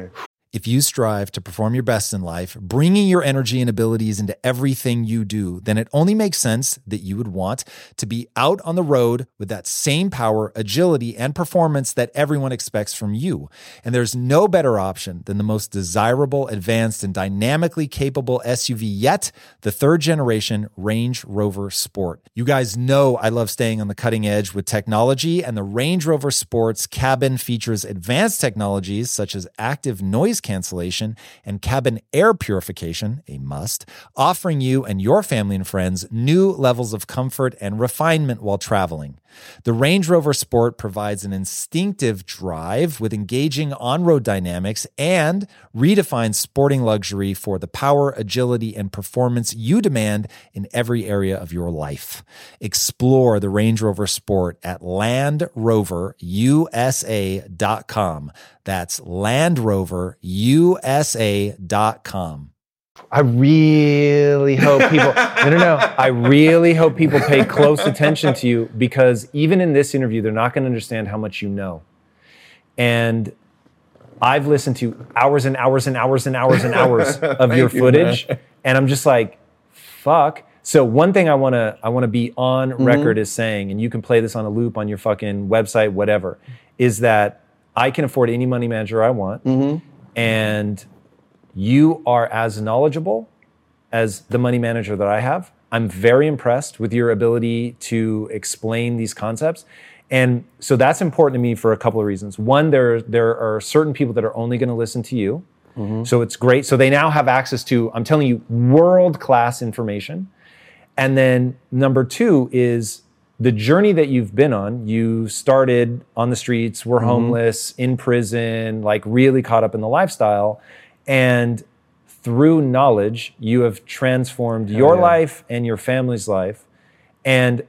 If you strive to perform your best in life, bringing your energy and abilities into everything you do, then it only makes sense that you would want to be out on the road with that same power, agility, and performance that everyone expects from you. And there's no better option than the most desirable, advanced, and dynamically capable SUV yet, the third generation Range Rover Sport. You guys know I love staying on the cutting edge with technology, and the Range Rover Sport's cabin features advanced technologies such as active noise cancellation and cabin air purification, a must, offering you and your family and friends new levels of comfort and refinement while traveling. The Range Rover Sport provides an instinctive drive with engaging on-road dynamics and redefines sporting luxury for the power, agility, and performance you demand in every area of your life. Explore the Range Rover Sport at LandRoverUSA.com. That's LandRoverUSA.com. I really hope people, no. I really hope people pay close attention to you, because even in this interview, they're not going to understand how much you know. And I've listened to hours and hours and hours and hours and hours of your footage, and I'm just like, fuck. So one thing I want to be on record as saying, and you can play this on a loop on your fucking website, whatever, is that I can afford any money manager I want, and you are as knowledgeable as the money manager that I have. I'm very impressed with your ability to explain these concepts. And so that's important to me for a couple of reasons. One, there are certain people that are only going to listen to you. So it's great. So they now have access to, I'm telling you, world-class information. And then number two is the journey that you've been on. You started on the streets, were homeless, in prison, like really caught up in the lifestyle. And through knowledge, you have transformed your life and your family's life. And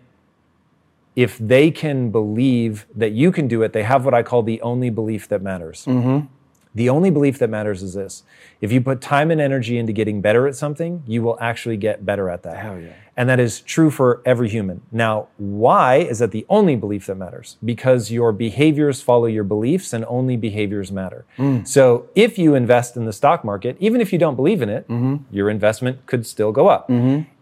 if they can believe that you can do it, they have what I call the only belief that matters. The only belief that matters is this: if you put time and energy into getting better at something, you will actually get better at that. Hell yeah. And that is true for every human. Now, why is that the only belief that matters? Because your behaviors follow your beliefs, and only behaviors matter. So if you invest in the stock market, even if you don't believe in it, your investment could still go up.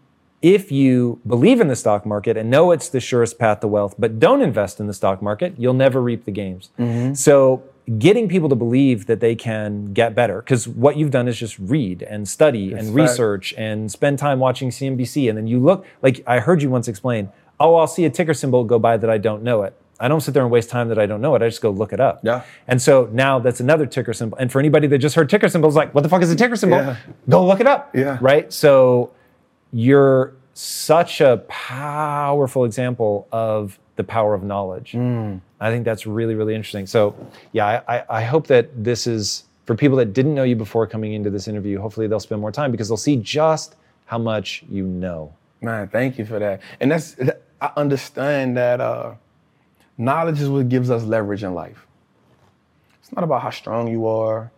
If you believe in the stock market and know it's the surest path to wealth, but don't invest in the stock market, you'll never reap the gains. So getting people to believe that they can get better, because what you've done is just read and study and research and spend time watching CNBC, and then you look, like I heard you once explain, oh, I'll see a ticker symbol go by that I don't know it. I don't sit there and waste time that I don't know it. I just go look it up. And so now that's another ticker symbol. And for anybody that just heard ticker symbols, like, what the fuck is a ticker symbol? Go look it up. Right? So you're such a powerful example of the power of knowledge. I think that's really, really interesting. So yeah, I hope that this is, for people that didn't know you before coming into this interview, hopefully they'll spend more time because they'll see just how much you know. Man, thank you for that. And I understand that knowledge is what gives us leverage in life. It's not about how strong you are.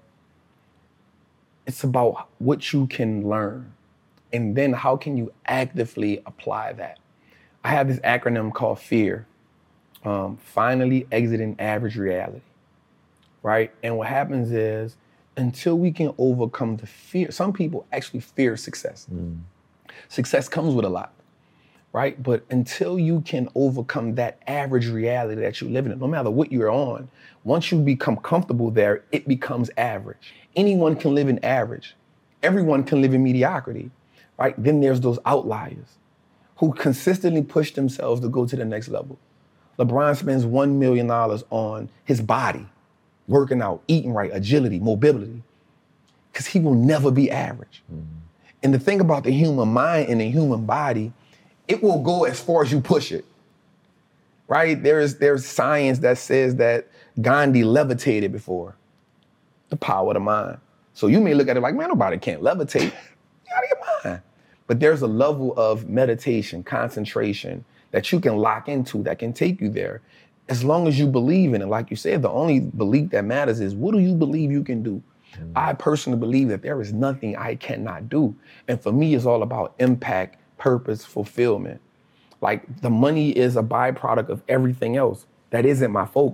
It's about what you can learn. And then how can you actively apply that? I have this acronym called FEAR. Finally exiting average reality, right? And what happens is, until we can overcome the fear, some people actually fear success. Success comes with a lot, right? But until you can overcome that average reality that you live in, no matter what you're on, once you become comfortable there, it becomes average. Anyone can live in average. Everyone can live in mediocrity, right? Then there's those outliers who consistently push themselves to go to the next level. LeBron spends $1 million on his body, working out, eating right, agility, mobility, because he will never be average. And the thing about the human mind and the human body, it will go as far as you push it, right? There's science that says that Gandhi levitated before. The power of the mind. So you may look at it like, man, nobody can't levitate. You're out of your mind. But there's a level of meditation, concentration, that you can lock into that can take you there as long as you believe in it. Like you said, the only belief that matters is, what do you believe you can do? I personally believe that there is nothing I cannot do. And for me, it's all about impact, purpose, fulfillment. Like, the money is a byproduct of everything else. That isn't my focus.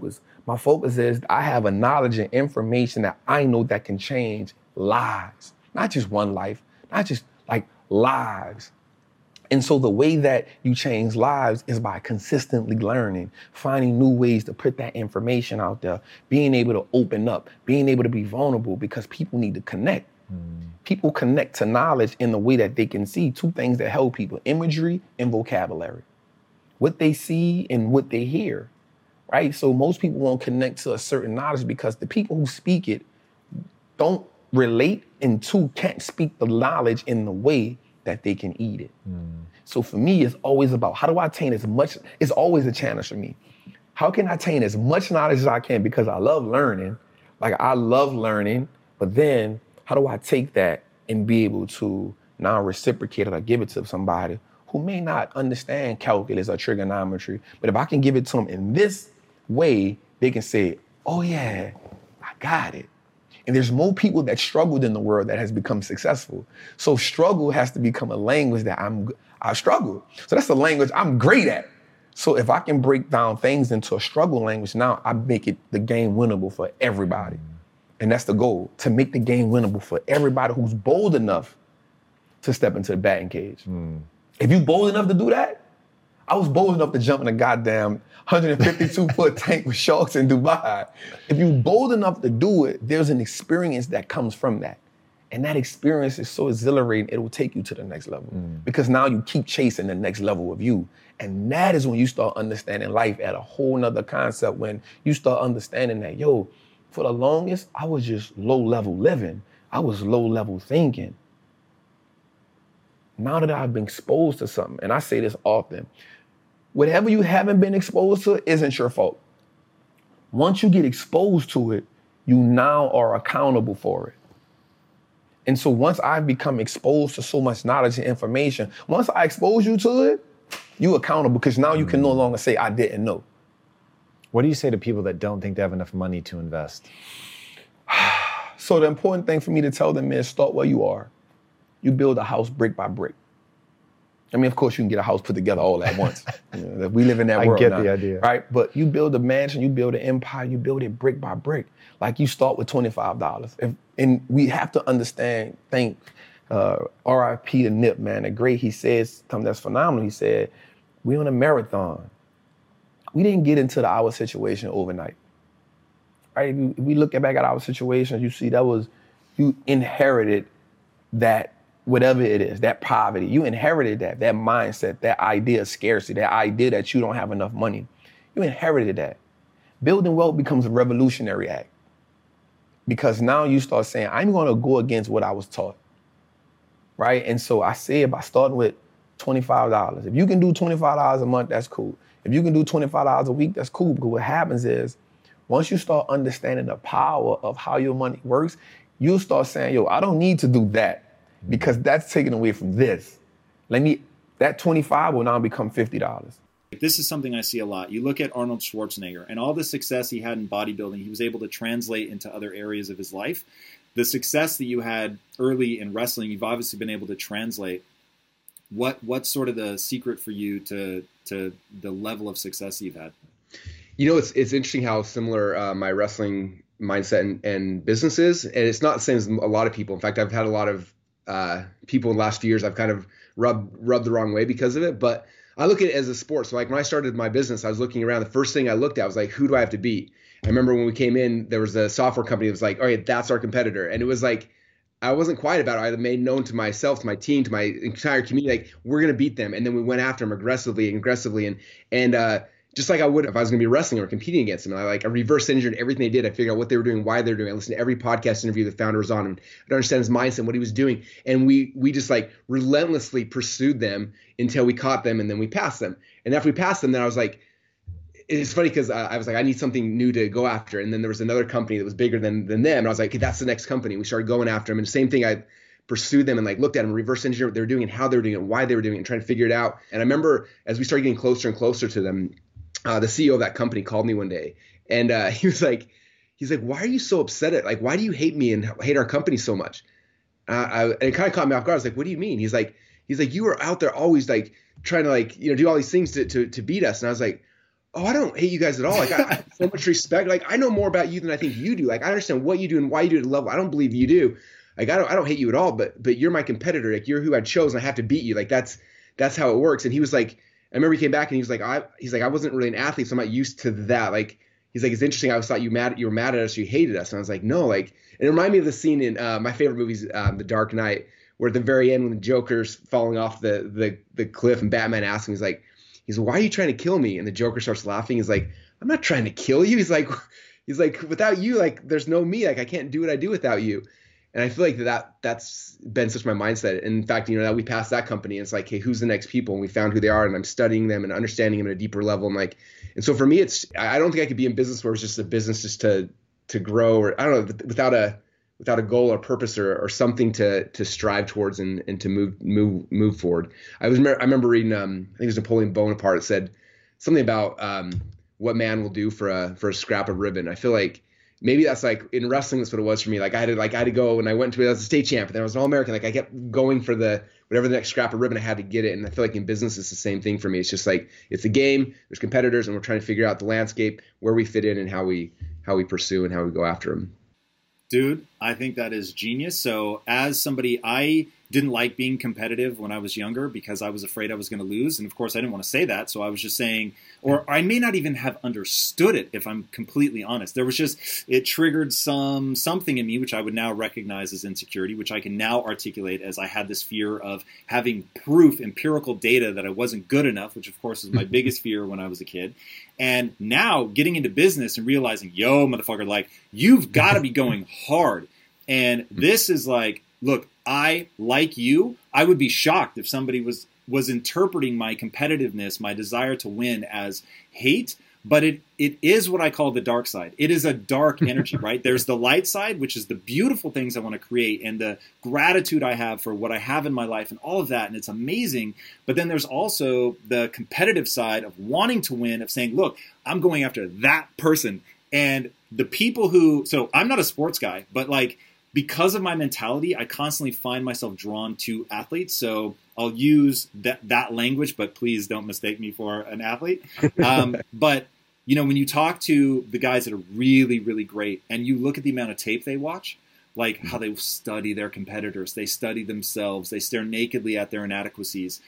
My focus is I have a knowledge and information that I know that can change lives. Not just one life, not just like lives. And so the way that you change lives is by consistently learning, finding new ways to put that information out there, being able to open up, being able to be vulnerable, because people need to connect. People connect to knowledge in the way that they can see two things that help people: imagery and vocabulary. What they see and what they hear, right? So most people won't connect to a certain knowledge because the people who speak it don't relate, and two, can't speak the knowledge in the way that they can eat it. So for me, it's always about how do I attain as much, it's always a challenge for me. How can I attain as much knowledge as I can, because I love learning, but then how do I take that and be able to now reciprocate it or give it to somebody who may not understand calculus or trigonometry, but if I can give it to them in this way, they can say, oh yeah, I got it. And there's more people that struggled in the world that has become successful. So struggle has to become a language that I struggle. So that's the language I'm great at. So if I can break down things into a struggle language, now I make it the game winnable for everybody. And that's the goal, to make the game winnable for everybody who's bold enough to step into the batting cage. If you bold enough to do that, I was bold enough to jump in a goddamn 152-foot tank with sharks in Dubai. If you're bold enough to do it, there's an experience that comes from that. And that experience is so exhilarating, it will take you to the next level. Because now you keep chasing the next level of you. And that is when you start understanding life at a whole nother concept, when you start understanding that, yo, for the longest, I was just low-level living. I was low-level thinking. Now that I've been exposed to something, and I say this often, whatever you haven't been exposed to isn't your fault. Once you get exposed to it, you now are accountable for it. And so once I've become exposed to so much knowledge and information, once I expose you to it, you're accountable, because now you can no longer say, I didn't know. What do you say to people that don't think they have enough money to invest? So the important thing for me to tell them is start where you are. You build a house brick by brick. I mean, of course, you can get a house put together all at once. We live in that world now. I get the idea. Right? But you build a mansion, you build an empire, you build it brick by brick. Like you start with $25. And we have to understand, thank RIP to Nip, man. The great, he says something that's phenomenal. He said, we're on a marathon. We didn't get into our situation overnight. Right? If we look back at our situation, you see you inherited that, whatever it is, that poverty. You inherited that mindset, that idea of scarcity, that idea that you don't have enough money. You inherited that. Building wealth becomes a revolutionary act, because now you start saying, I'm going to go against what I was taught, right? And so I said, by starting with $25, if you can do $25 a month, that's cool. If you can do $25 a week, that's cool, because what happens is, once you start understanding the power of how your money works, you'll start saying, yo, I don't need to do that, because that's taken away from this. That 25 will now become $50. This is something I see a lot. You look at Arnold Schwarzenegger and all the success he had in bodybuilding, he was able to translate into other areas of his life. The success that you had early in wrestling, you've obviously been able to translate. What's sort of the secret for you to the level of success you've had? You know, it's interesting how similar my wrestling mindset and business is. And it's not the same as a lot of people. In fact, I've had a lot of people in the last few years I've kind of rubbed the wrong way because of it. But I look at it as a sport. So like when I started my business, I was looking around. The first thing I looked at was like, who do I have to beat? I remember when we came in, there was a software company that was like, all right, that's our competitor. And it was like, I wasn't quiet about it. I made known to myself, to my team, to my entire community, like, we're going to beat them. And then we went after them aggressively. And just like I would if I was going to be wrestling or competing against them. I reverse engineered everything they did. I figured out what they were doing, why they were doing it. I listened to every podcast interview the founder was on, and I understand his mindset, what he was doing. And we just like relentlessly pursued them until we caught them, and then we passed them. And after we passed them, then I was like, it's funny because I was like, I need something new to go after. And then there was another company that was bigger than them. And I was like, okay, that's the next company. We started going after them. And the same thing, I pursued them and like looked at them, reverse engineered what they were doing and how they were doing it, why they were doing it, and trying to figure it out. And I remember as we started getting closer and closer to them, the CEO of that company called me one day, and he's like, why are you so upset at, like, why do you hate me and hate our company so much? And it kind of caught me off guard. I was like, what do you mean? He's like, you were out there always like trying to like, do all these things to beat us. And I was like, oh, I don't hate you guys at all. Like, I have so much respect. Like, I know more about you than I think you do. Like, I understand what you do and why you do it at a level I don't believe you do. Like, I don't hate you at all, but you're my competitor. Like, you're who I chose and I have to beat you. Like, that's how it works. And he was like, I remember he came back and he was like, I wasn't really an athlete, so I'm not used to that. Like, he's like, it's interesting. I always thought you were mad at us, or you hated us. And I was like, no, like, and it reminded me of the scene in my favorite movies, The Dark Knight, where at the very end when the Joker's falling off the cliff and Batman asks him, he's like, why are you trying to kill me? And the Joker starts laughing. He's like, I'm not trying to kill you. He's like, without you, like, there's no me. Like, I can't do what I do without you. And I feel like that's been such my mindset. And in fact, that we passed that company and it's like, hey, who's the next people? And we found who they are and I'm studying them and understanding them at a deeper level. And so for me, I don't think I could be in business where it's just a business just to grow, or I don't know, without a goal or purpose or something to strive towards and to move forward. I remember reading, I think it was Napoleon Bonaparte. It said something about what man will do for a scrap of ribbon. I feel like maybe that's like in wrestling, that's what it was for me. Like I had to go, and I went to it as a state champ, and then I was an All-American. Like I kept going for whatever the next scrap of ribbon, I had to get it. And I feel like in business, it's the same thing for me. It's just like, it's a game, there's competitors, and we're trying to figure out the landscape, where we fit in and how we pursue and how we go after them. Dude, I think that is genius. So as somebody, I didn't like being competitive when I was younger because I was afraid I was going to lose. And of course, I didn't want to say that. So I was just saying, or I may not even have understood it, if I'm completely honest. There was just, it triggered something in me, which I would now recognize as insecurity, which I can now articulate as I had this fear of having proof, empirical data that I wasn't good enough, which of course is my biggest fear when I was a kid. And now getting into business and realizing, yo, motherfucker, like, you've got to be going hard. And this is like, look, like you, I would be shocked if somebody was interpreting my competitiveness, my desire to win, as hate. But it is what I call the dark side. It is a dark energy, right? There's the light side, which is the beautiful things I want to create and the gratitude I have for what I have in my life and all of that. And it's amazing. But then there's also the competitive side of wanting to win, of saying, look, I'm going after that person. And the people so I'm not a sports guy, but like, because of my mentality, I constantly find myself drawn to athletes. So I'll use that language, but please don't mistake me for an athlete. But when you talk to the guys that are really, really great, and you look at the amount of tape they watch, like how they study their competitors, they study themselves, they stare nakedly at their inadequacies.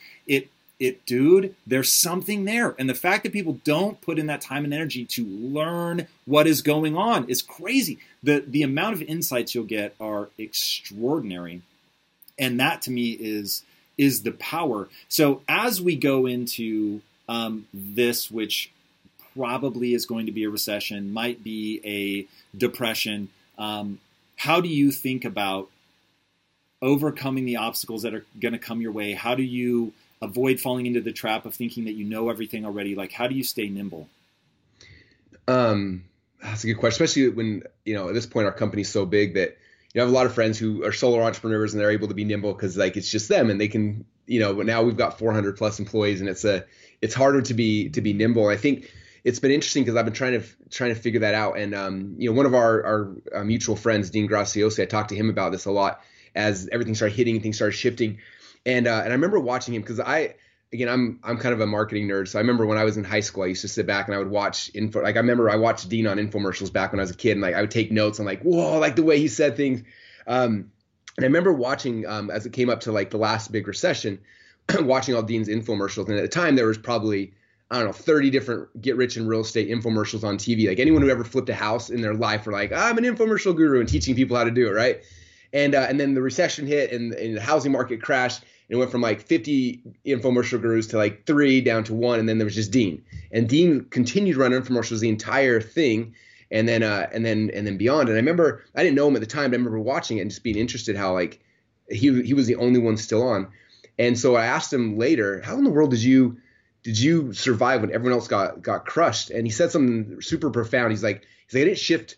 Dude, there's something there. And the fact that people don't put in that time and energy to learn what is going on is crazy. The amount of insights you'll get are extraordinary. And that to me is the power. So as we go into this, which probably is going to be a recession, might be a depression, how do you think about overcoming the obstacles that are going to come your way? How do you avoid falling into the trap of thinking that you know everything already? Like, how do you stay nimble? That's a good question, especially when, at this point, our company's so big that, I have a lot of friends who are solo entrepreneurs and they're able to be nimble because like, it's just them and they can, but now we've got 400 plus employees and it's harder to be nimble. I think it's been interesting because I've been trying to figure that out. And, one of our mutual friends, Dean Graciosi, I talked to him about this a lot as everything started hitting and things started shifting. And I remember watching him because I'm kind of a marketing nerd. So I remember when I was in high school, I used to sit back and I would watch info. Like I remember I watched Dean on infomercials back when I was a kid, and like I would take notes. I'm like, whoa, like the way he said things. And I remember watching as it came up to like the last big recession, watching all Dean's infomercials. And at the time there was probably, 30 different get rich in real estate infomercials on TV. Like anyone who ever flipped a house in their life were like, I'm an infomercial guru and teaching people how to do it, right? And then the recession hit and the housing market crashed. And it went from like 50 infomercial gurus to like 3 down to 1. And then there was just Dean. And Dean continued to run infomercials the entire thing. And then beyond. And I remember, I didn't know him at the time, but I remember watching it and just being interested how like he was the only one still on. And so I asked him later, how in the world did you survive when everyone else got crushed? And he said something super profound. He's like, I didn't shift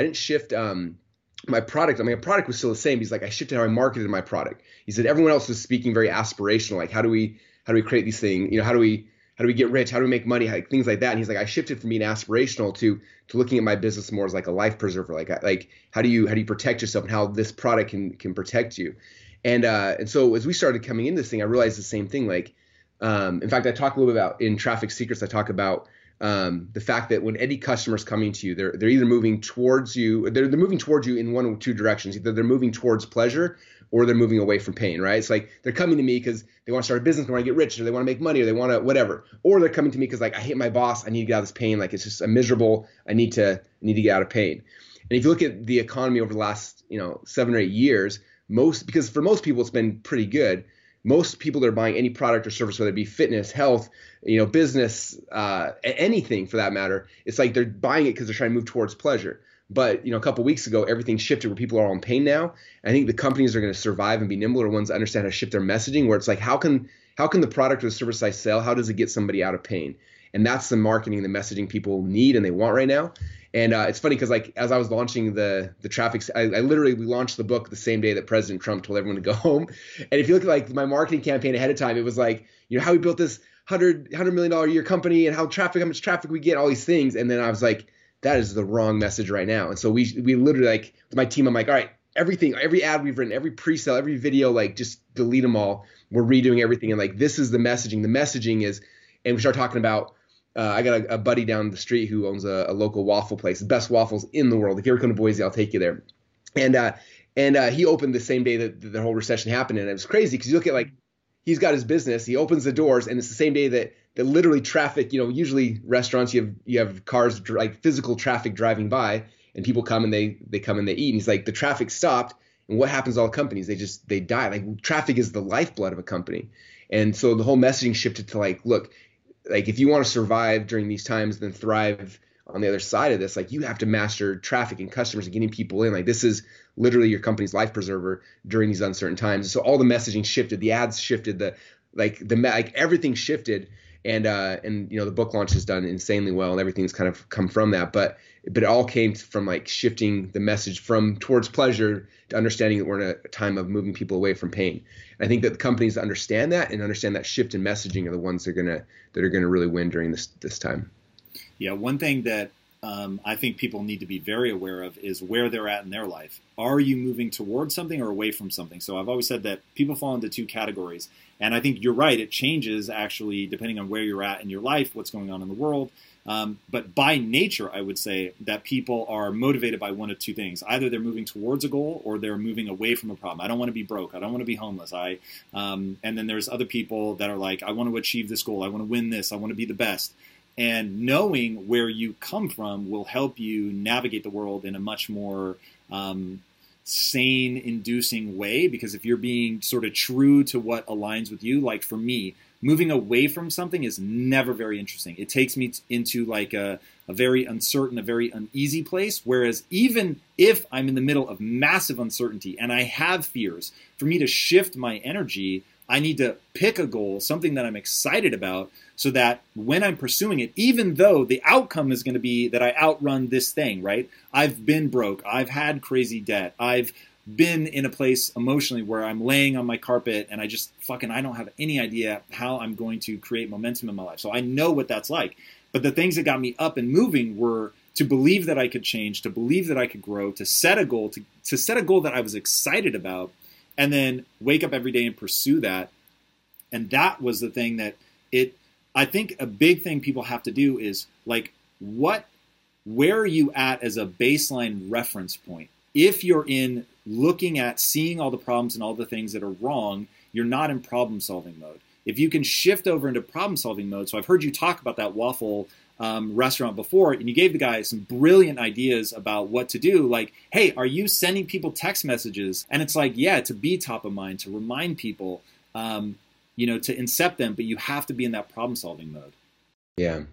my product. I mean, my product was still the same. He's like, I shifted how I marketed my product. He said, everyone else was speaking very aspirational. Like, how do we create these things? How do we get rich? How do we make money? Things like that. And he's like, I shifted from being aspirational to looking at my business more as like a life preserver. Like how do you protect yourself and how this product can protect you? And so as we started coming into this thing, I realized the same thing. Like, in fact, I talk a little bit about in Traffic Secrets, I talk about the fact that when any customer's coming to you, they're either moving towards you, they're moving towards you in one or two directions. Either they're moving towards pleasure or they're moving away from pain, right? It's like they're coming to me because they want to start a business, they want to get rich, or they want to make money, or they want to whatever. Or they're coming to me because like, I hate my boss, I need to get out of this pain. Like, it's just I'm miserable. I need to get out of pain. And if you look at the economy over the last 7 or 8 years, because for most people it's been pretty good. Most people that are buying any product or service, whether it be fitness, health, business, anything for that matter, it's like they're buying it because they're trying to move towards pleasure. But a couple of weeks ago, everything shifted where people are all in pain now. I think the companies that are going to survive and be nimble are ones that understand how to shift their messaging. Where it's like, how can the product or the service I sell, how does it get somebody out of pain? And that's the marketing, the messaging people need and they want right now. And it's funny because like as I was launching the traffic, we launched the book the same day that President Trump told everyone to go home. And if you look at like my marketing campaign ahead of time, it was like, how we built this $100 million a year company and how much traffic we get, all these things. And then I was like, that is the wrong message right now. And so we literally, like, with my team, I'm like, all right, everything, every ad we've written, every pre-sale, every video, like just delete them all. We're redoing everything. And like, this is the messaging. The messaging is, and we start talking about, I got a buddy down the street who owns a local waffle place, the best waffles in the world. If you ever come to Boise, I'll take you there. And he opened the same day that the whole recession happened. And it was crazy because you look at like, he's got his business, he opens the doors, and it's the same day that literally traffic, usually restaurants, you have cars, like physical traffic driving by, and people come and they come and they eat. And he's like, the traffic stopped. And what happens to all companies? They die. Like, traffic is the lifeblood of a company. And so the whole messaging shifted to like, look, like if you want to survive during these times, then thrive on the other side of this, like you have to master traffic and customers and getting people in. Like, this is literally your company's life preserver during these uncertain times. So all the messaging shifted, the ads shifted, everything shifted. And the book launch has done insanely well, and everything's kind of come from that. But it all came from like shifting the message from towards pleasure to understanding that we're in a time of moving people away from pain. And I think that the companies that understand that and understand that shift in messaging are the ones that are gonna really win during this time. Yeah, one thing that I think people need to be very aware of is where they're at in their life. Are you moving towards something or away from something? So I've always said that people fall into two categories. And I think you're right. It changes actually depending on where you're at in your life, what's going on in the world. But by nature, I would say that people are motivated by one of two things. Either they're moving towards a goal or they're moving away from a problem. I don't want to be broke. I don't want to be homeless. And then there's other people that are like, I want to achieve this goal. I want to win this. I want to be the best. And knowing where you come from will help you navigate the world in a much more sane-inducing way. Because if you're being sort of true to what aligns with you, like for me, moving away from something is never very interesting. It takes me into like a very uncertain, a very uneasy place. Whereas even if I'm in the middle of massive uncertainty and I have fears, for me to shift my energy, I need to pick a goal, something that I'm excited about, so that when I'm pursuing it, even though the outcome is going to be that I outrun this thing, right? I've been broke. I've had crazy debt. I've been in a place emotionally where I'm laying on my carpet and I don't have any idea how I'm going to create momentum in my life. So I know what that's like. But the things that got me up and moving were to believe that I could change, to believe that I could grow, to set a goal, to set a goal that I was excited about, and then wake up every day and pursue that. And that was the thing that I think a big thing people have to do is like, where are you at as a baseline reference point? If you're in looking at seeing all the problems and all the things that are wrong, you're not in problem solving mode. If you can shift over into problem solving mode, so I've heard you talk about that waffle restaurant before, and you gave the guy some brilliant ideas about what to do. Like, hey, are you sending people text messages? And it's like, yeah, to be top of mind, to remind people, to incept them, but you have to be in that problem solving mode. Yeah.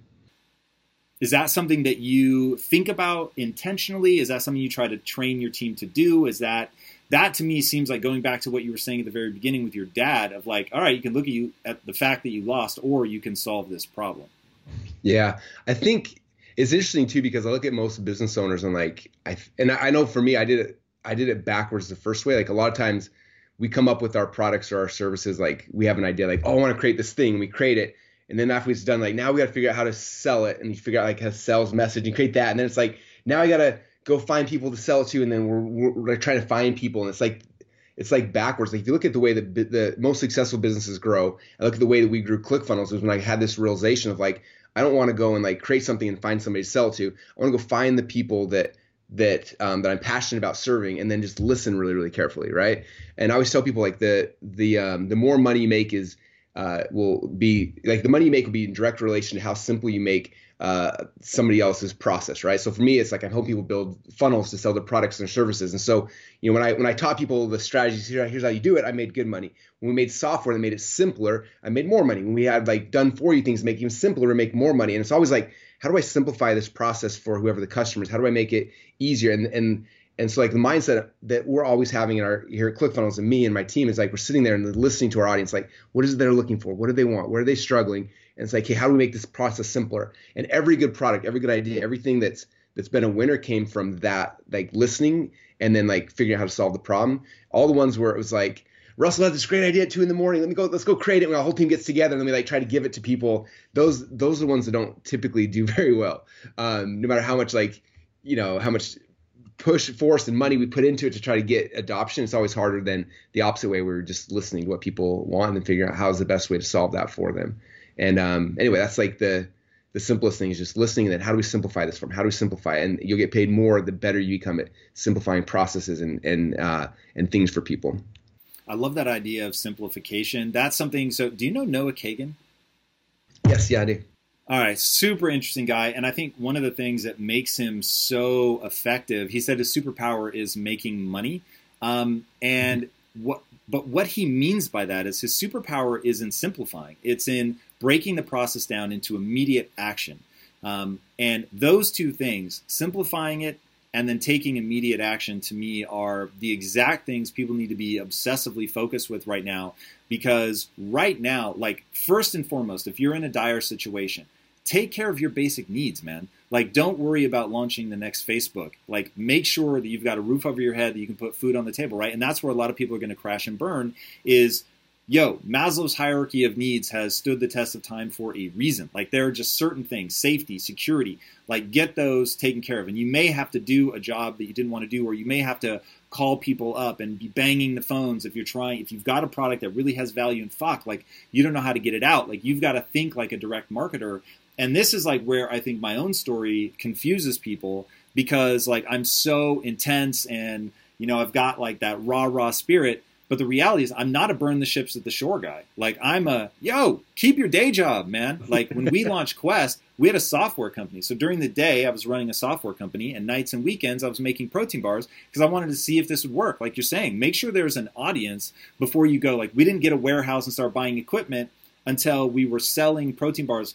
Is that something that you think about intentionally? Is that something you try to train your team to do? Is that to me seems like going back to what you were saying at the very beginning with your dad of like, all right, you can look at the fact that you lost, or you can solve this problem. Yeah, I think it's interesting too, because I look at most business owners and like, I know for me, I did it backwards the first way. Like a lot of times we come up with our products or our services, like we have an idea like, oh, I want to create this thing. We create it. And then after it's done, like now we got to figure out how to sell it, and you figure out like how to sales message and create that. And then it's like, now I got to go find people to sell it to. And then we're trying to find people. And it's like backwards. Like if you look at the way that the most successful businesses grow, I look at the way that we grew ClickFunnels was when I had this realization of like, I don't want to go and like create something and find somebody to sell to. I want to go find the people that I'm passionate about serving, and then just listen really, really carefully, right? And I always tell people like the more money you make will be like the money you make will be in direct relation to how simple you make somebody else's process, right? So for me, it's like I help people build funnels to sell their products and services. And so, when I taught people the strategies, here's how you do it, I made good money. When we made software that made it simpler, I made more money. When we had like done for you things, make it even simpler, make more money. And it's always like, how do I simplify this process for whoever the customer is? How do I make it easier? And so like the mindset that we're always having here at ClickFunnels, and me and my team, is like we're sitting there and listening to our audience, like what is it they're looking for? What do they want? Where are they struggling? And it's like, hey, how do we make this process simpler? And every good product, every good idea, everything that's been a winner came from that, like listening and then like figuring out how to solve the problem. All the ones where it was like, Russell had this great idea at 2 a.m. Let's go create it. And our whole team gets together and then we like try to give it to people. Those are the ones that don't typically do very well. No matter how much how much force and money we put into it to try to get adoption, it's always harder than the opposite way. We're just listening to what people want and figuring out how's the best way to solve that for them. And anyway, that's like the simplest thing, is just listening. And then how do we simplify this from? How do we simplify? And you'll get paid more the better you become at simplifying processes and things for people. I love that idea of simplification. That's something. So do you know Noah Kagan? Yes, yeah, I do. All right, super interesting guy. And I think one of the things that makes him so effective, he said his superpower is making money. But what he means by that is his superpower is in simplifying. It's in breaking the process down into immediate action. And those two things, simplifying it and then taking immediate action, to me are the exact things people need to be obsessively focused with right now. Because right now, like first and foremost, if you're in a dire situation, take care of your basic needs, man. Like, don't worry about launching the next Facebook. Like, make sure that you've got a roof over your head, that you can put food on the table, right? And that's where a lot of people are going to crash and burn is, Maslow's hierarchy of needs has stood the test of time for a reason. Like, there are just certain things, safety, security, like get those taken care of. And you may have to do a job that you didn't want to do, or you may have to call people up and be banging the phones if you've got a product that really has value and like you don't know how to get it out. Like, you've got to think like a direct marketer. And this is like where I think my own story confuses people, because like I'm so intense and, I've got like that raw spirit. But the reality is I'm not a burn the ships at the shore guy. Like I'm keep your day job, man. Like when we launched Quest, we had a software company. So during the day, I was running a software company, and nights and weekends, I was making protein bars because I wanted to see if this would work. Like you're saying, make sure there's an audience before you go. Like we didn't get a warehouse and start buying equipment until we were selling protein bars.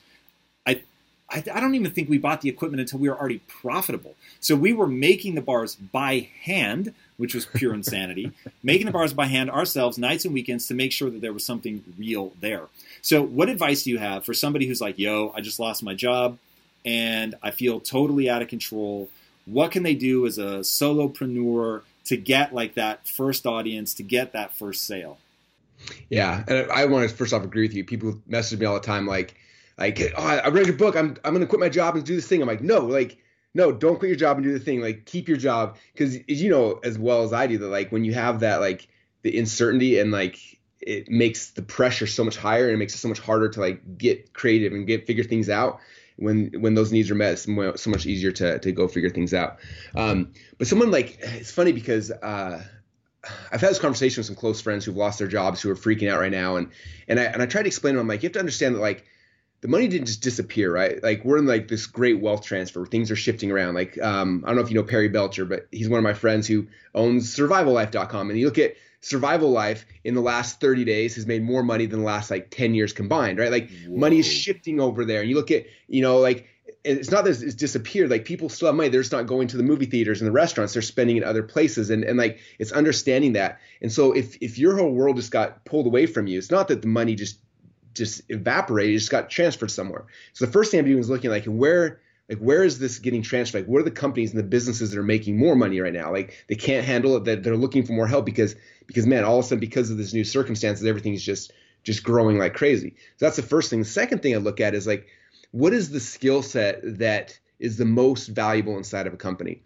I don't even think we bought the equipment until we were already profitable. So we were making the bars by hand, which was pure insanity, making the bars by hand ourselves nights and weekends to make sure that there was something real there. So what advice do you have for somebody who's like, I just lost my job and I feel totally out of control? What can they do as a solopreneur to get like that first audience, to get that first sale? Yeah. And I want to first off agree with you. People message me all the time like, I read your book. I'm going to quit my job and do this thing. I'm like, no, don't quit your job and do the thing. Like, keep your job. Because you know as well as I do that, like, when you have that, like, the uncertainty and, like, it makes the pressure so much higher and it makes it so much harder to, like, get creative and figure things out. When those needs are met, it's so much easier to go figure things out. But someone, like, it's funny because I've had this conversation with some close friends who've lost their jobs, who are freaking out right now. And I try to explain to them, like, you have to understand that, like, the money didn't just disappear, right? Like we're in like this great wealth transfer where things are shifting around. Like I don't know if you know Perry Belcher, but he's one of my friends who owns survivallife.com. And you look at Survival Life in the last 30 days has made more money than the last like 10 years combined, right? Like money is shifting over there. And you look at, like, it's not that it's disappeared. Like people still have money. They're just not going to the movie theaters and the restaurants. They're spending in other places. And like, it's understanding that. And so if your whole world just got pulled away from you, it's not that the money just evaporated, it just got transferred somewhere. So the first thing I'm doing is looking like where is this getting transferred? Like what are the companies and the businesses that are making more money right now? Like they can't handle it, that they're looking for more help because man, all of a sudden because of this new circumstances, everything's just growing like crazy. So that's the first thing. The second thing I look at is like, what is the skill set that is the most valuable inside of a company?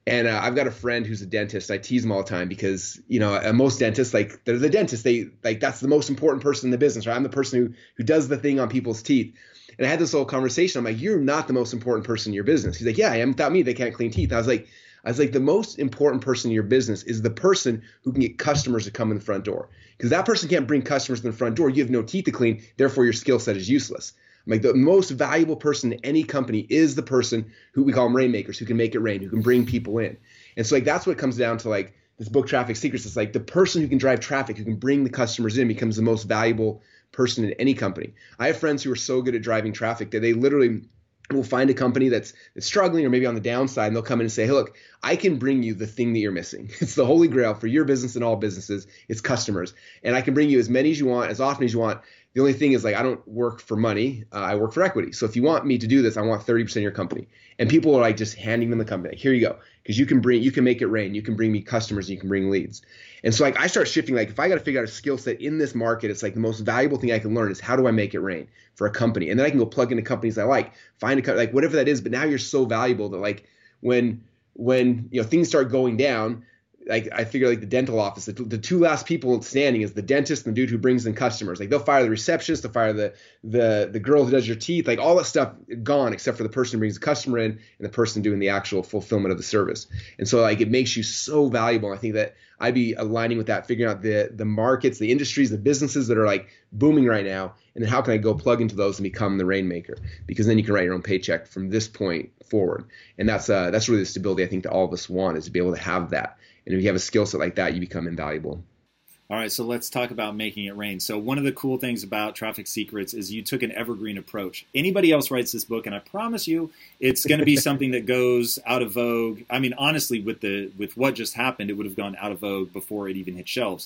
And I've got a friend who's a dentist. I tease him all the time because, most dentists, like, they're the dentist. They like, that's the most important person in the business, right? I'm the person who does the thing on people's teeth. And I had this whole conversation. I'm like, you're not the most important person in your business. He's like, yeah, I am. Without me, they can't clean teeth. I was like, the most important person in your business is the person who can get customers to come in the front door. Because that person can't bring customers to the front door. You have no teeth to clean. Therefore, your skill set is useless. I'm like, the most valuable person in any company is the person who we call them rainmakers, who can make it rain, who can bring people in. And so, like, that's what comes down to, like, this book, Traffic Secrets. It's like the person who can drive traffic, who can bring the customers in, becomes the most valuable person in any company. I have friends who are so good at driving traffic that they literally will find a company that's struggling or maybe on the downside, and they'll come in and say, hey, look, I can bring you the thing that you're missing. It's the holy grail for your business and all businesses. It's customers. And I can bring you as many as you want, as often as you want. The only thing is, like, I don't work for money. I work for equity. So if you want me to do this, I want 30% of your company. And people are, like, just handing them the company. Like, here you go. Because you can make it rain. You can bring me customers. You can bring leads. And so, like, I start shifting. Like, if I got to figure out a skill set in this market, it's like the most valuable thing I can learn is how do I make it rain for a company? And then I can go plug into companies I like, find a company, like, whatever that is. But now you're so valuable that, like, when things start going down, like, I figure, like, the dental office, the two last people standing is the dentist and the dude who brings in customers. Like, they'll fire the receptionist, they'll fire the girl who does your teeth, like, all that stuff gone except for the person who brings the customer in and the person doing the actual fulfillment of the service. And so, like, it makes you so valuable. I think that I'd be aligning with that, figuring out the markets, the industries, the businesses that are, like, booming right now, and then how can I go plug into those and become the rainmaker? Because then you can write your own paycheck from this point forward. And that's really the stability I think that all of us want, is to be able to have that. And if you have a skill set like that, you become invaluable. All right, so let's talk about making it rain. So one of the cool things about Traffic Secrets is you took an evergreen approach. Anybody else writes this book, and I promise you it's going to be something that goes out of vogue. I mean, honestly, with what just happened, it would have gone out of vogue before it even hit shelves.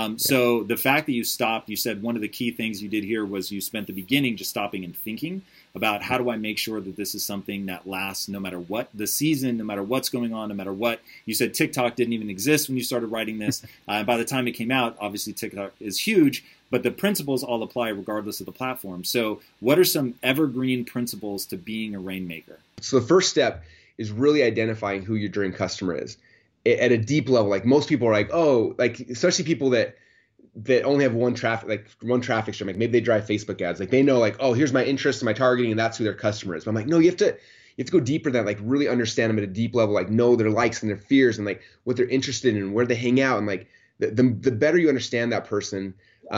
So the fact that you stopped, you said one of the key things you did here was you spent the beginning just stopping and thinking about how do I make sure that this is something that lasts no matter what the season, no matter what's going on, no matter what. You said TikTok didn't even exist when you started writing this. By the time it came out, obviously TikTok is huge, but the principles all apply regardless of the platform. So what are some evergreen principles to being a rainmaker? So the first step is really identifying who your dream customer is at a deep level. Like, most people are like, oh, like, especially people that only have one traffic stream. Like, maybe they drive Facebook ads. Like, they know, like, oh, here's my interest and my targeting, and that's who their customer is. But I'm like, no, you have to go deeper than that. Like, really understand them at a deep level. Like, know their likes and their fears and, like, what they're interested in and where they hang out. And, like, the better you understand that person,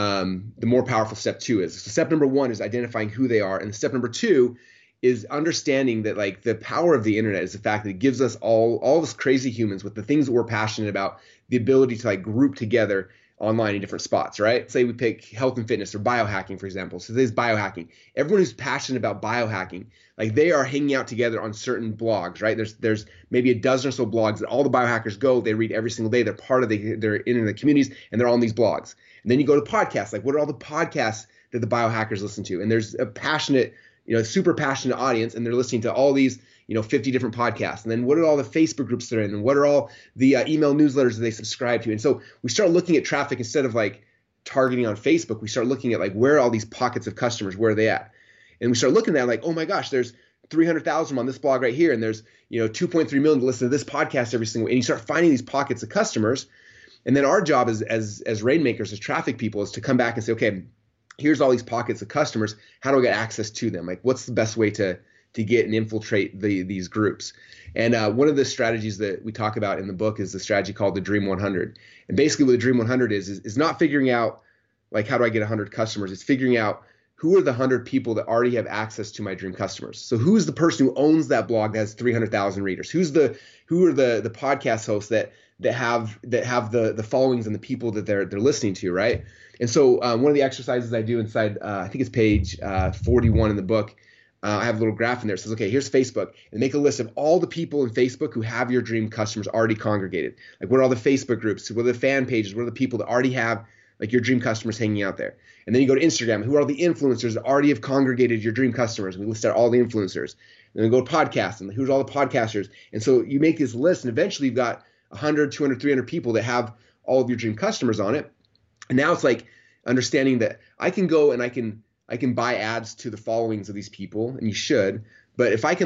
the more powerful step 2 is. So step number 1 is identifying who they are, and step number 2 is understanding that, like, the power of the internet is the fact that it gives us all of us crazy humans with the things that we're passionate about, the ability to, like, group together online in different spots, right? Say we pick health and fitness or biohacking, for example. So this is biohacking. Everyone who's passionate about biohacking, like, they are hanging out together on certain blogs, right? There's maybe a dozen or so blogs that all the biohackers go, they read every single day. They're part of they're in the communities, and they're on these blogs. And then you go to podcasts. Like, what are all the podcasts that the biohackers listen to? And there's a passionate, super passionate audience, and they're listening to all these, 50 different podcasts. And then what are all the Facebook groups they're in? And what are all the email newsletters that they subscribe to? And so we start looking at traffic instead of, like, targeting on Facebook. We start looking at, like, where are all these pockets of customers? Where are they at? And we start looking at that, like, oh my gosh, there's 300,000 on this blog right here. And there's, 2.3 million to listen to this podcast every single week. And you start finding these pockets of customers. And then our job as rainmakers, as traffic people, is to come back and say, okay, here's all these pockets of customers. How do I get access to them? Like, what's the best way to get and infiltrate these groups? And one of the strategies that we talk about in the book is the strategy called the Dream 100. And basically what the Dream 100 is not figuring out, like, how do I get 100 customers? It's figuring out who are the 100 people that already have access to my dream customers. So who is the person who owns that blog that has 300,000 readers? Who are the podcast hosts that have the followings and the people that they're listening to, right? And so one of the exercises I do inside, I think it's page 41 in the book, I have a little graph in there. It says, okay, here's Facebook, and make a list of all the people in Facebook who have your dream customers already congregated. Like, what are all the Facebook groups? What are the fan pages? What are the people that already have, like, your dream customers hanging out there? And then you go to Instagram. Who are all the influencers that already have congregated your dream customers? We list out all the influencers. And then go to podcasts, and who's all the podcasters? And so you make this list, and eventually you've got 100, 200, 300 people that have all of your dream customers on it. And now it's like understanding that I can go and I can buy ads to the followings of these people, and you should. But if I can, like,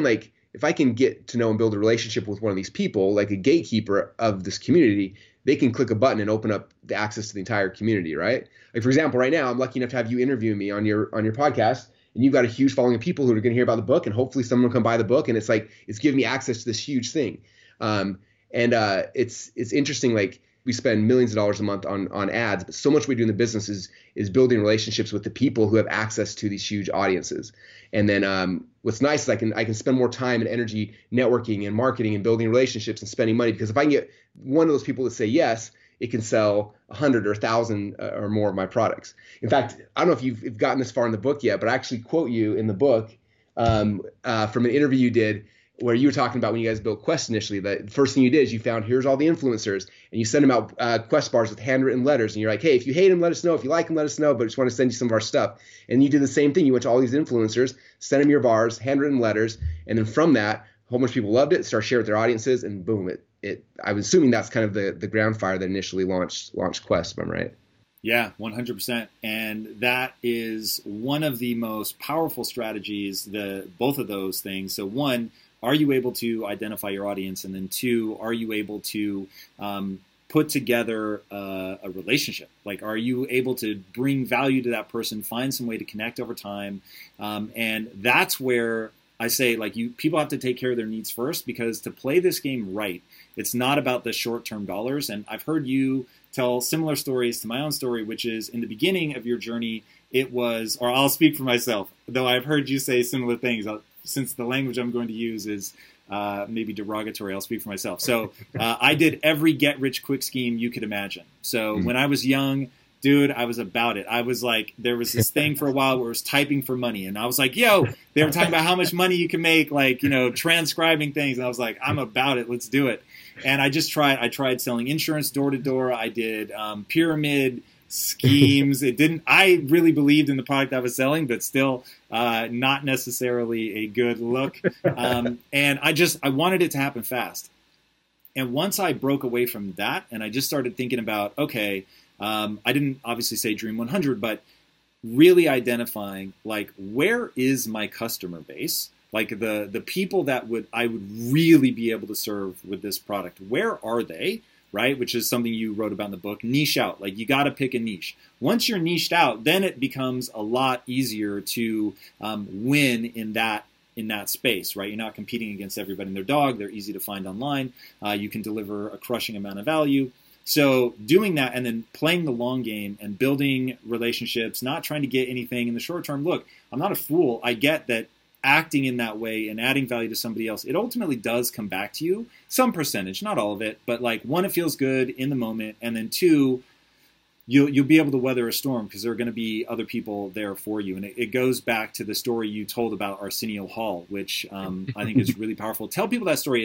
if I can get to know and build a relationship with one of these people, like a gatekeeper of this community, they can click a button and open up the access to the entire community, right? Like, for example, right now, I'm lucky enough to have you interview me on your podcast, and you've got a huge following of people who are going to hear about the book, and hopefully someone will come buy the book, and it's giving me access to this huge thing. It's interesting, like, we spend millions of dollars a month on ads, but so much we do in the business is building relationships with the people who have access to these huge audiences. And then what's nice is I can spend more time and energy networking and marketing and building relationships and spending money, because if I can get one of those people to say yes, it can sell 100 or 1,000 or more of my products. In fact, I don't know if you've gotten this far in the book yet, but I actually quote you in the book from an interview you did, where you were talking about when you guys built Quest initially. The first thing you did is you found, here's all the influencers, and you send them out Quest bars with handwritten letters, and you're like, hey, if you hate them, let us know. If you like them, let us know, but I just want to send you some of our stuff. And you did the same thing. You went to all these influencers, sent them your bars, handwritten letters, and then from that, a whole bunch of people loved it, started sharing with their audiences, and boom, I'm assuming that's kind of the ground fire that initially launched Quest, if I'm right. Yeah, 100%. And that is one of the most powerful strategies, both of those things. So one, are you able to identify your audience? And then two, are you able to put together a relationship? Like, are you able to bring value to that person, find some way to connect over time? And that's where I say, like, people have to take care of their needs first, because to play this game right, it's not about the short-term dollars. And I've heard you tell similar stories to my own story, which is in the beginning of your journey, it was, or I'll speak for myself, though I've heard you say similar things. Since the language I'm going to use is maybe derogatory, I'll speak for myself. So I did every get-rich-quick scheme you could imagine. So when I was young, dude, I was about it. I was like, there was this thing for a while where it was typing for money. And I was like, yo, they were talking about how much money you can make, like, transcribing things. And I was like, I'm about it. Let's do it. And I tried selling insurance door to door. I did pyramid schemes. I really believed in the product I was selling, but still not necessarily a good look. And I wanted it to happen fast. And once I broke away from that and I just started thinking about, okay, I didn't obviously say Dream 100, but really identifying, like, where is my customer base? Like the people that I would really be able to serve with this product. Where are they? Right? Which is something you wrote about in the book. Niche out. Like, you got to pick a niche. Once you're niched out, then it becomes a lot easier to win in that space, right? You're not competing against everybody and their dog. They're easy to find online. You can deliver a crushing amount of value. So doing that and then playing the long game and building relationships, not trying to get anything in the short term. Look, I'm not a fool. I get that acting in that way and adding value to somebody else, it ultimately does come back to you. Some percentage, not all of it, but like, one, it feels good in the moment. And then two, you'll be able to weather a storm because there are going to be other people there for you. And it goes back to the story you told about Arsenio Hall, which I think is really powerful. Tell people that story.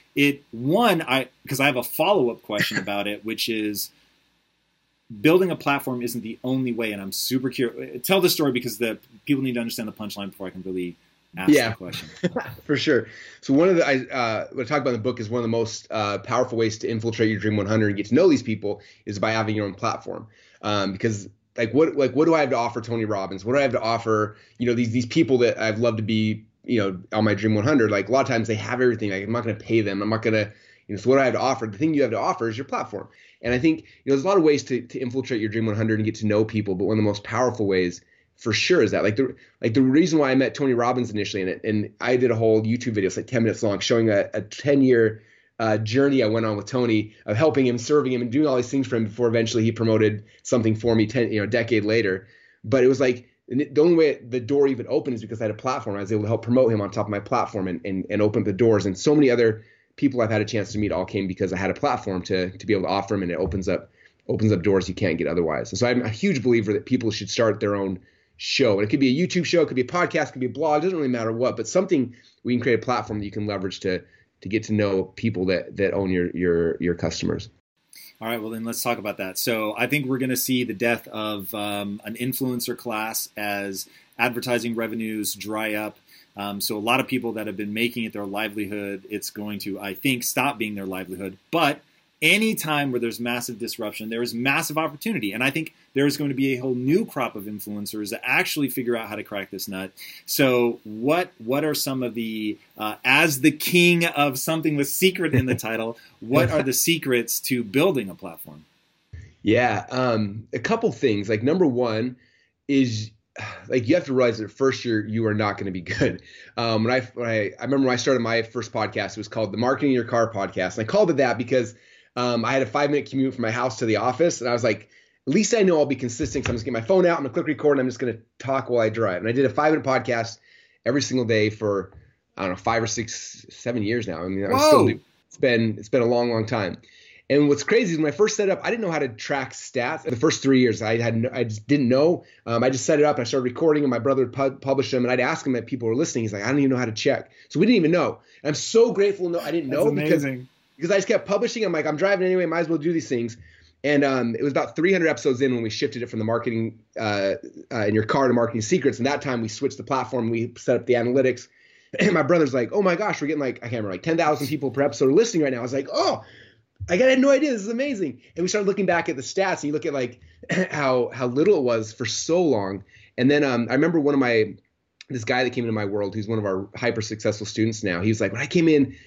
Because I have a follow-up question about it, which is, building a platform isn't the only way. And I'm super curious. Tell the story, because the people need to understand the punchline before I can really ask the question. For sure. So one of what I talk about in the book is one of the most powerful ways to infiltrate your Dream 100 and get to know these people is by having your own platform. Because what do I have to offer Tony Robbins? What do I have to offer, these people that I've loved to be, on my Dream 100? Like, a lot of times they have everything. Like, I'm not going to pay them. I'm not going to, so what do I have to offer? The thing you have to offer is your platform. And I think, there's a lot of ways to infiltrate your Dream 100 and get to know people. But one of the most powerful ways for sure is that, the reason why I met Tony Robbins initially, and I did a whole YouTube video, it's like 10 minutes long, showing a 10-year journey I went on with Tony of helping him, serving him, and doing all these things for him before eventually he promoted something for me a decade later. But it was like, the only way the door even opened is because I had a platform. I was able to help promote him on top of my platform and open up the doors. And so many other people I've had a chance to meet all came because I had a platform to be able to offer them, and it opens up doors you can't get otherwise. And so I'm a huge believer that people should start their own show. And it could be a YouTube show, it could be a podcast, it could be a blog, it doesn't really matter what, but something we can create a platform that you can leverage to get to know people that own your customers. All right, well then let's talk about that. So I think we're going to see the death of an influencer class as advertising revenues dry up. So a lot of people that have been making it their livelihood, it's going to, I think, stop being their livelihood. But anytime where there's massive disruption, there is massive opportunity. And I think there's going to be a whole new crop of influencers that actually figure out how to crack this nut. So what are some of the, as the king of something with secret in the title, what are the secrets to building a platform? Yeah, a couple things. Like number one is like you have to realize that first you are not going to be good. When I remember when I started my first podcast, it was called the Marketing Your Car Podcast, and I called it that because I had a 5-minute commute from my house to the office, and I was like, at least I know I'll be consistent. So I'm just getting my phone out, I'm gonna click record, and I'm just gonna talk while I drive. And I did a 5-minute podcast every single day for I don't know 5 or 6, 7 years now. I mean, I still do. It's been a long, long time. And what's crazy is when I first set it up, I didn't know how to track stats. The first 3 years, I just didn't know. I just set it up and I started recording, and my brother would publish them, and I'd ask him if people were listening. He's like, I don't even know how to check. So we didn't even know. And I'm so grateful. No, I didn't know because I just kept publishing. I'm like, I'm driving anyway, might as well do these things. And it was about 300 episodes in when we shifted it from the marketing in your car to Marketing Secrets. And that time we switched the platform. We set up the analytics. And my brother's like, oh my gosh, we're getting like, I can't remember, like 10,000 people per episode are listening right now. I was like, oh, I had no idea. This is amazing. And we started looking back at the stats, and you look at like how little it was for so long. And then I remember this guy that came into my world, who's one of our hyper successful students now. He was like, when I came in,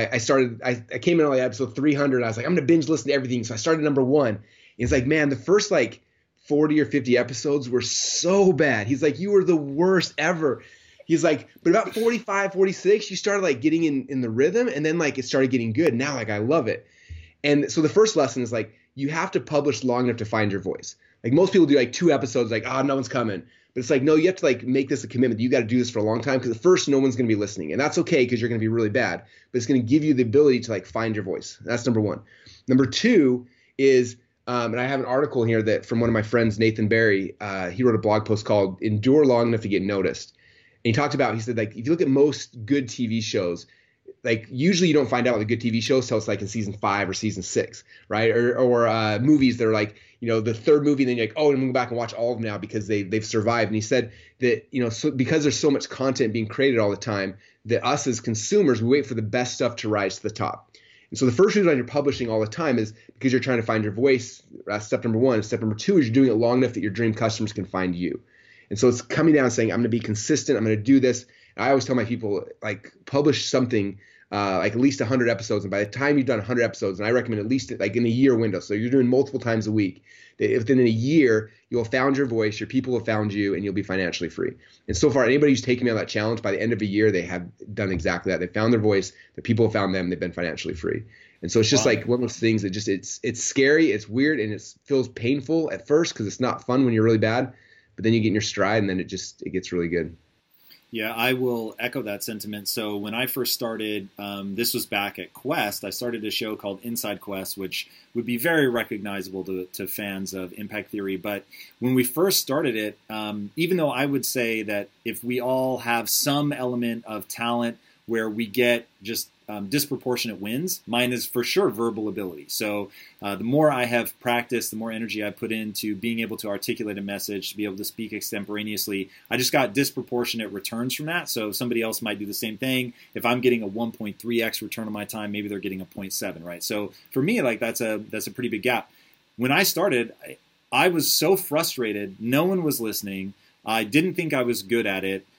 I came in on like episode 300. I was like, I'm going to binge listen to everything. So I started number 1. And he's like, man, the first like 40 or 50 episodes were so bad. He's like, you were the worst ever. He's like, but about 45, 46, you started like getting in the rhythm, and then like it started getting good. Now like I love it. And so the first lesson is like, you have to publish long enough to find your voice. Like most people do like 2 episodes, like, no one's coming. But it's like, no, you have to like make this a commitment. You got to do this for a long time, because at first no one's going to be listening. And that's okay, because you're going to be really bad. But it's going to give you the ability to like find your voice. That's number 1. Number 2 is, and I have an article here that from one of my friends, Nathan Barry, he wrote a blog post called Endure Long Enough to Get Noticed. And he said, like, if you look at most good TV shows, like usually you don't find out what the good TV shows till it's like in season 5 or season 6, right? Or movies that are like, the third movie, and then you're like, oh, I'm gonna go back and watch all of them now because they've survived. And he said that, so because there's so much content being created all the time, that us as consumers, we wait for the best stuff to rise to the top. And so the first reason you're publishing all the time is because you're trying to find your voice. That's step number 1. And step number 2 is you're doing it long enough that your dream customers can find you. And so it's coming down and saying, I'm going to be consistent. I'm going to do this. And I always tell my people, like, publish something like at least 100 episodes. And by the time you've done 100 episodes, and I recommend at least like in a year window, so you're doing multiple times a week, that within a year, you'll have found your voice, your people have found you, and you'll be financially free. And so far, anybody who's taken me on that challenge, by the end of a year, they have done exactly that. They found their voice, the people have found them, they've been financially free. And so it's just like one of those things that just, it's scary, it's weird, and it feels painful at first because it's not fun when you're really bad. But then you get in your stride, and then it gets really good. Yeah, I will echo that sentiment. So when I first started, this was back at Quest. I started a show called Inside Quest, which would be very recognizable to fans of Impact Theory. But when we first started it, even though I would say that if we all have some element of talent where we get just disproportionate wins, mine is for sure verbal ability. So the more I have practiced, the more energy I put into being able to articulate a message, to be able to speak extemporaneously, I just got disproportionate returns from that. So somebody else might do the same thing. If I'm getting a 1.3x return on my time, maybe they're getting a 0.7, right? So for me, like that's a pretty big gap. When I started, I was so frustrated. No one was listening. I didn't think I was good at it.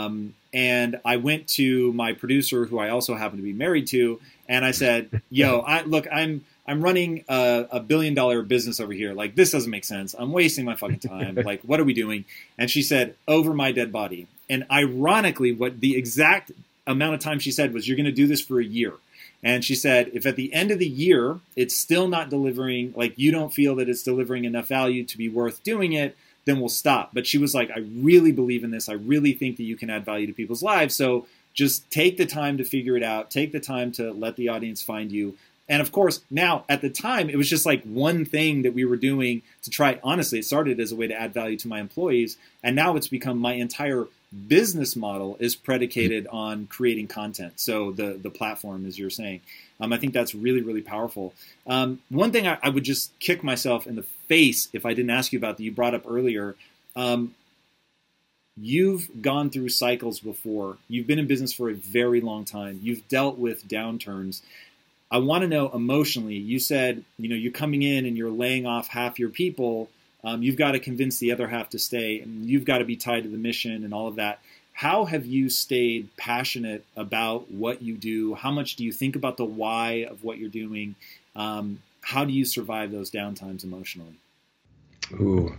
And I went to my producer, who I also happen to be married to, and I said, yo, I'm running a $1 billion business over here. Like, this doesn't make sense. I'm wasting my fucking time. Like, what are we doing? And she said, over my dead body. And ironically, what the exact amount of time she said was, you're going to do this for a year. And she said, if at the end of the year, it's still not delivering, like you don't feel that it's delivering enough value to be worth doing it, then we'll stop. But she was like, I really believe in this. I really think that you can add value to people's lives. So just take the time to figure it out. Take the time to let the audience find you. And of course, now at the time, it was just like one thing that we were doing to try. Honestly, it started as a way to add value to my employees. And now it's become my entire business model is predicated on creating content. So the platform, as you're saying, I think that's really, really powerful. One thing I would just kick myself in the face if I didn't ask you about that you brought up earlier. You've gone through cycles before. You've been in business for a very long time. You've dealt with downturns. I want to know emotionally, you said, you're coming in and you're laying off half your people. You've got to convince the other half to stay, and you've got to be tied to the mission and all of that. How have you stayed passionate about what you do? How much do you think about the why of what you're doing? How do you survive those downtimes emotionally? Ooh.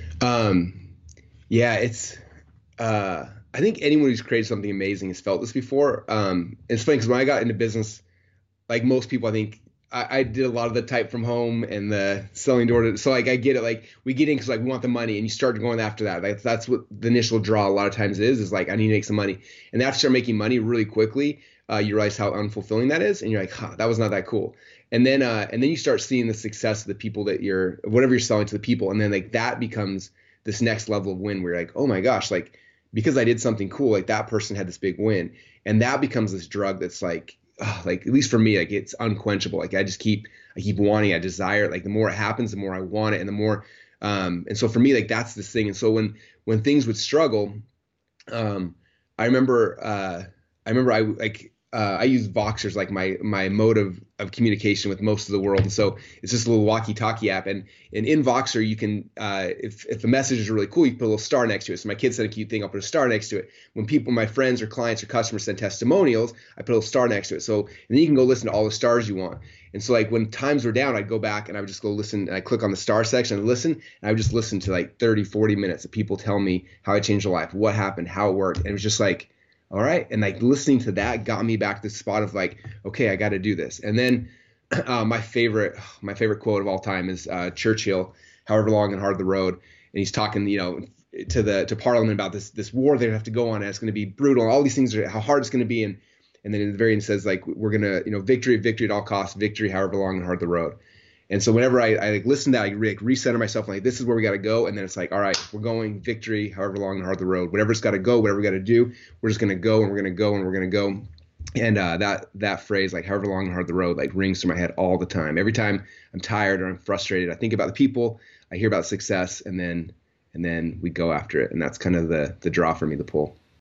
Yeah, it's, I think anyone who's created something amazing has felt this before. It's funny because when I got into business, like most people, I think I did a lot of the type from home and the selling door to, so like I get it. Like we get in because like we want the money, and you start going after that. Like that's what the initial draw a lot of times is like I need to make some money, and after you start making money really quickly, you realize how unfulfilling that is, and you're like, that was not that cool. And then you start seeing the success of the people that whatever you're selling to the people, and then like that becomes this next level of win where you're like, oh my gosh, like because I did something cool, like that person had this big win, and that becomes this drug that's like at least for me, like it's unquenchable. Like I keep wanting, I desire it. Like the more it happens, the more I want it, and the more. And so for me, like that's this thing. And so when things would struggle, I remember I use Voxer like my mode of communication with most of the world. And so it's just a little walkie-talkie app. And in Voxer, you can, if the message is really cool, you put a little star next to it. So my kids send a cute thing, I'll put a star next to it. When my friends or clients or customers send testimonials, I put a little star next to it. So, and then you can go listen to all the stars you want. And so like when times were down, I'd go back and I would just go listen, and I click on the star section and listen. And I would just listen to like 30, 40 minutes of people tell me how I changed their life, what happened, how it worked. And it was just like, all right. And like listening to that got me back to the spot of like, okay, I got to do this. And then my favorite quote of all time is Churchill, however long and hard the road. And he's talking, to Parliament about this war they have to go on. And it's going to be brutal. And all these things how hard it's going to be. And then in the very end says like, we're going to, victory at all costs, victory, however long and hard the road. And so whenever I like listen to that, I like recenter myself, like this is where we got to go. And then it's like, all right, we're going victory, however long and hard the road, whatever's got to go, whatever we got to do, we're just going to go, and we're going to go, and we're going to go. And that phrase, like however long and hard the road, like rings through my head all the time. Every time I'm tired or I'm frustrated, I think about the people, I hear about success, and then we go after it. And that's kind of the draw for me, the pull.